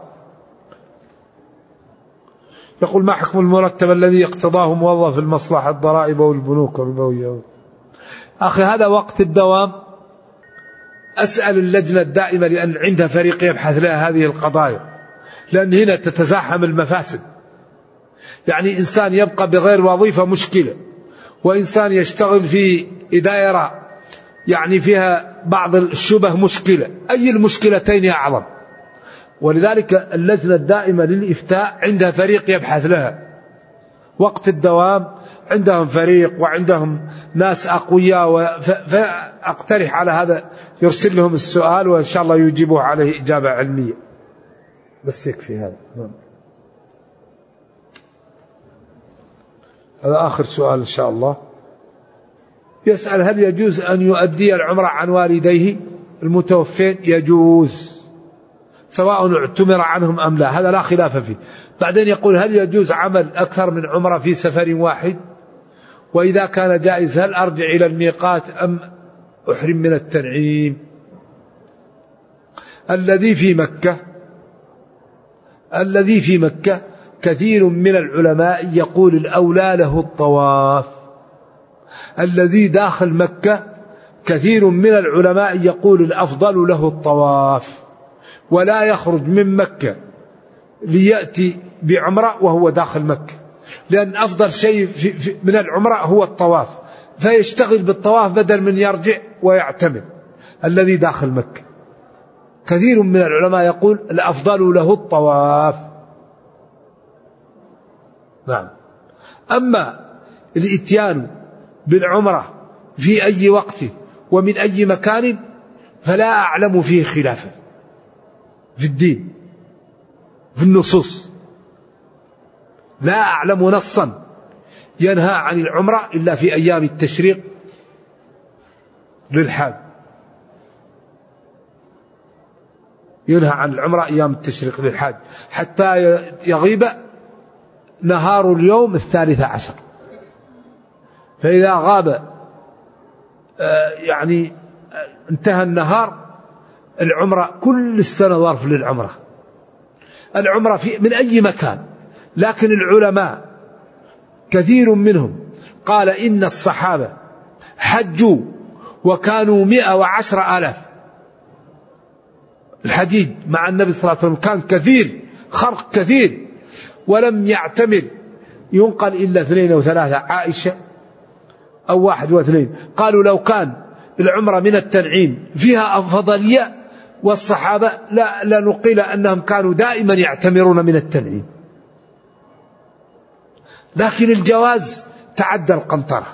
يقول ما حكم المرتب الذي اقتضاه موظف المصلحة الضرائب والبنوك والربوية؟ أخي هذا وقت الدوام، أسأل اللجنة الدائمة لأن عندها فريق يبحث لها هذه القضايا، لأن هنا تتزاحم المفاسد. يعني إنسان يبقى بغير وظيفة مشكلة، وإنسان يشتغل في دائرة يعني فيها بعض الشبه مشكلة، أي المشكلتين أعظم؟ ولذلك اللجنة الدائمة للإفتاء عندها فريق يبحث لها وقت الدوام، عندهم فريق وعندهم ناس أقوياء، فأقترح على هذا يرسل لهم السؤال وإن شاء الله يجيبه عليه إجابة علمية. بس يكفي هذا. هذا آخر سؤال إن شاء الله. يسأل: هل يجوز أن يؤدي العمرة عن والديه المتوفين؟ يجوز، سواء اعتمر عنهم أم لا، هذا لا خلاف فيه. بعدين يقول: هل يجوز عمل أكثر من عمرة في سفر واحد؟ وإذا كان جائز هل أرجع إلى الميقات أم أحرم من التنعيم؟ الذي في مكة الذي في مكة كثير من العلماء يقول الأولى له الطواف. الذي داخل مكة كثير من العلماء يقول الأفضل له الطواف، ولا يخرج من مكة ليأتي بعمرة وهو داخل مكة، لأن أفضل شيء في في من العمرة هو الطواف، فيشتغل بالطواف بدل من يرجع ويعتمر. الذي داخل مكة كثير من العلماء يقول الأفضل له الطواف. نعم. أما الإتيان بالعمرة في أي وقت ومن أي مكان فلا أعلم فيه خلافا في الدين في النصوص، لا أعلم نصا ينهى عن العمرة إلا في أيام التشريق للحاج، ينهى عن العمرة أيام التشريق للحاج حتى يغيب نهار اليوم الثالث عشر، فإذا غاب يعني انتهى النهار العمرة كل السنة ظرف للعمرة، العمرة في من أي مكان. لكن العلماء كثير منهم قال إن الصحابة حجوا وكانوا مئة وعشر آلاف، الحجيج مع النبي صلى الله عليه وسلم كان كثير، خرق كثير، ولم يعتمر ينقل إلا اثنين أو ثلاثة، عائشة أو واحد واثنين. قالوا لو كان العمرة من التنعيم فيها أفضلية والصحابة لا لنقل أنهم كانوا دائما يعتمرون من التنعيم. لكن الجواز تعدى القنطرة،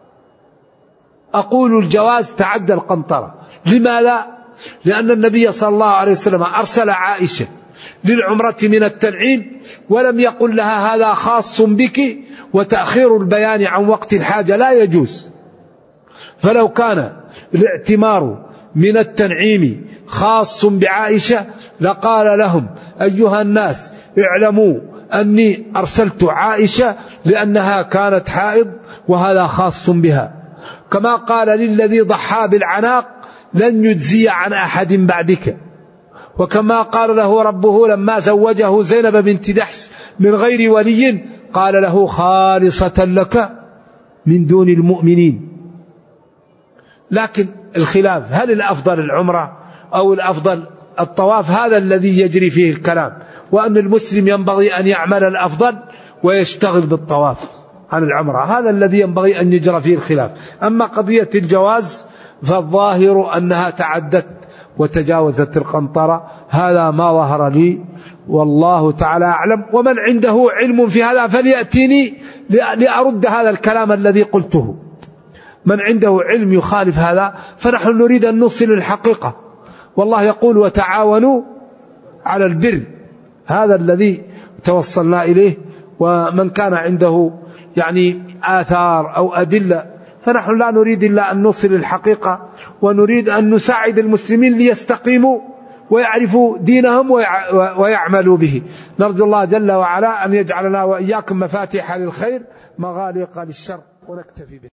أقول الجواز تعدى القنطرة. لماذا؟ لأن النبي صلى الله عليه وسلم أرسل عائشة للعمرة من التنعيم ولم يقل لها هذا خاص بك، وتأخير البيان عن وقت الحاجة لا يجوز. فلو كان الاعتمار من التنعيم خاص بعائشة لقال لهم أيها الناس اعلموا أني أرسلت عائشة لأنها كانت حائض وهذا خاص بها، كما قال للذي ضحى بالعناق لن يجزي عن أحد بعدك، وكما قال له ربه لما زوجه زينب بنت جحش من غير ولي قال له خالصة لك من دون المؤمنين. لكن الخلاف هل الأفضل العمرة أو الأفضل الطواف، هذا الذي يجري فيه الكلام، وأن المسلم ينبغي أن يعمل الأفضل ويشتغل بالطواف عن العمرة، هذا الذي ينبغي أن يجرى فيه الخلاف. أما قضية الجواز فالظاهر أنها تعدت وتجاوزت القنطرة، هذا ما ظهر لي والله تعالى أعلم. ومن عنده علم في هذا فليأتيني لأرد هذا الكلام الذي قلته. من عنده علم يخالف هذا فنحن نريد أن نوصل الحقيقة، والله يقول وتعاونوا على البر، هذا الذي توصلنا إليه. ومن كان عنده يعني آثار أو أدلة فنحن لا نريد إلا أن نوصل الحقيقة، ونريد أن نساعد المسلمين ليستقيموا ويعرفوا دينهم ويعملوا به. نرجو الله جل وعلا أن يجعلنا وإياكم مفاتيح للخير مغاليق للشر، ونكتفي به.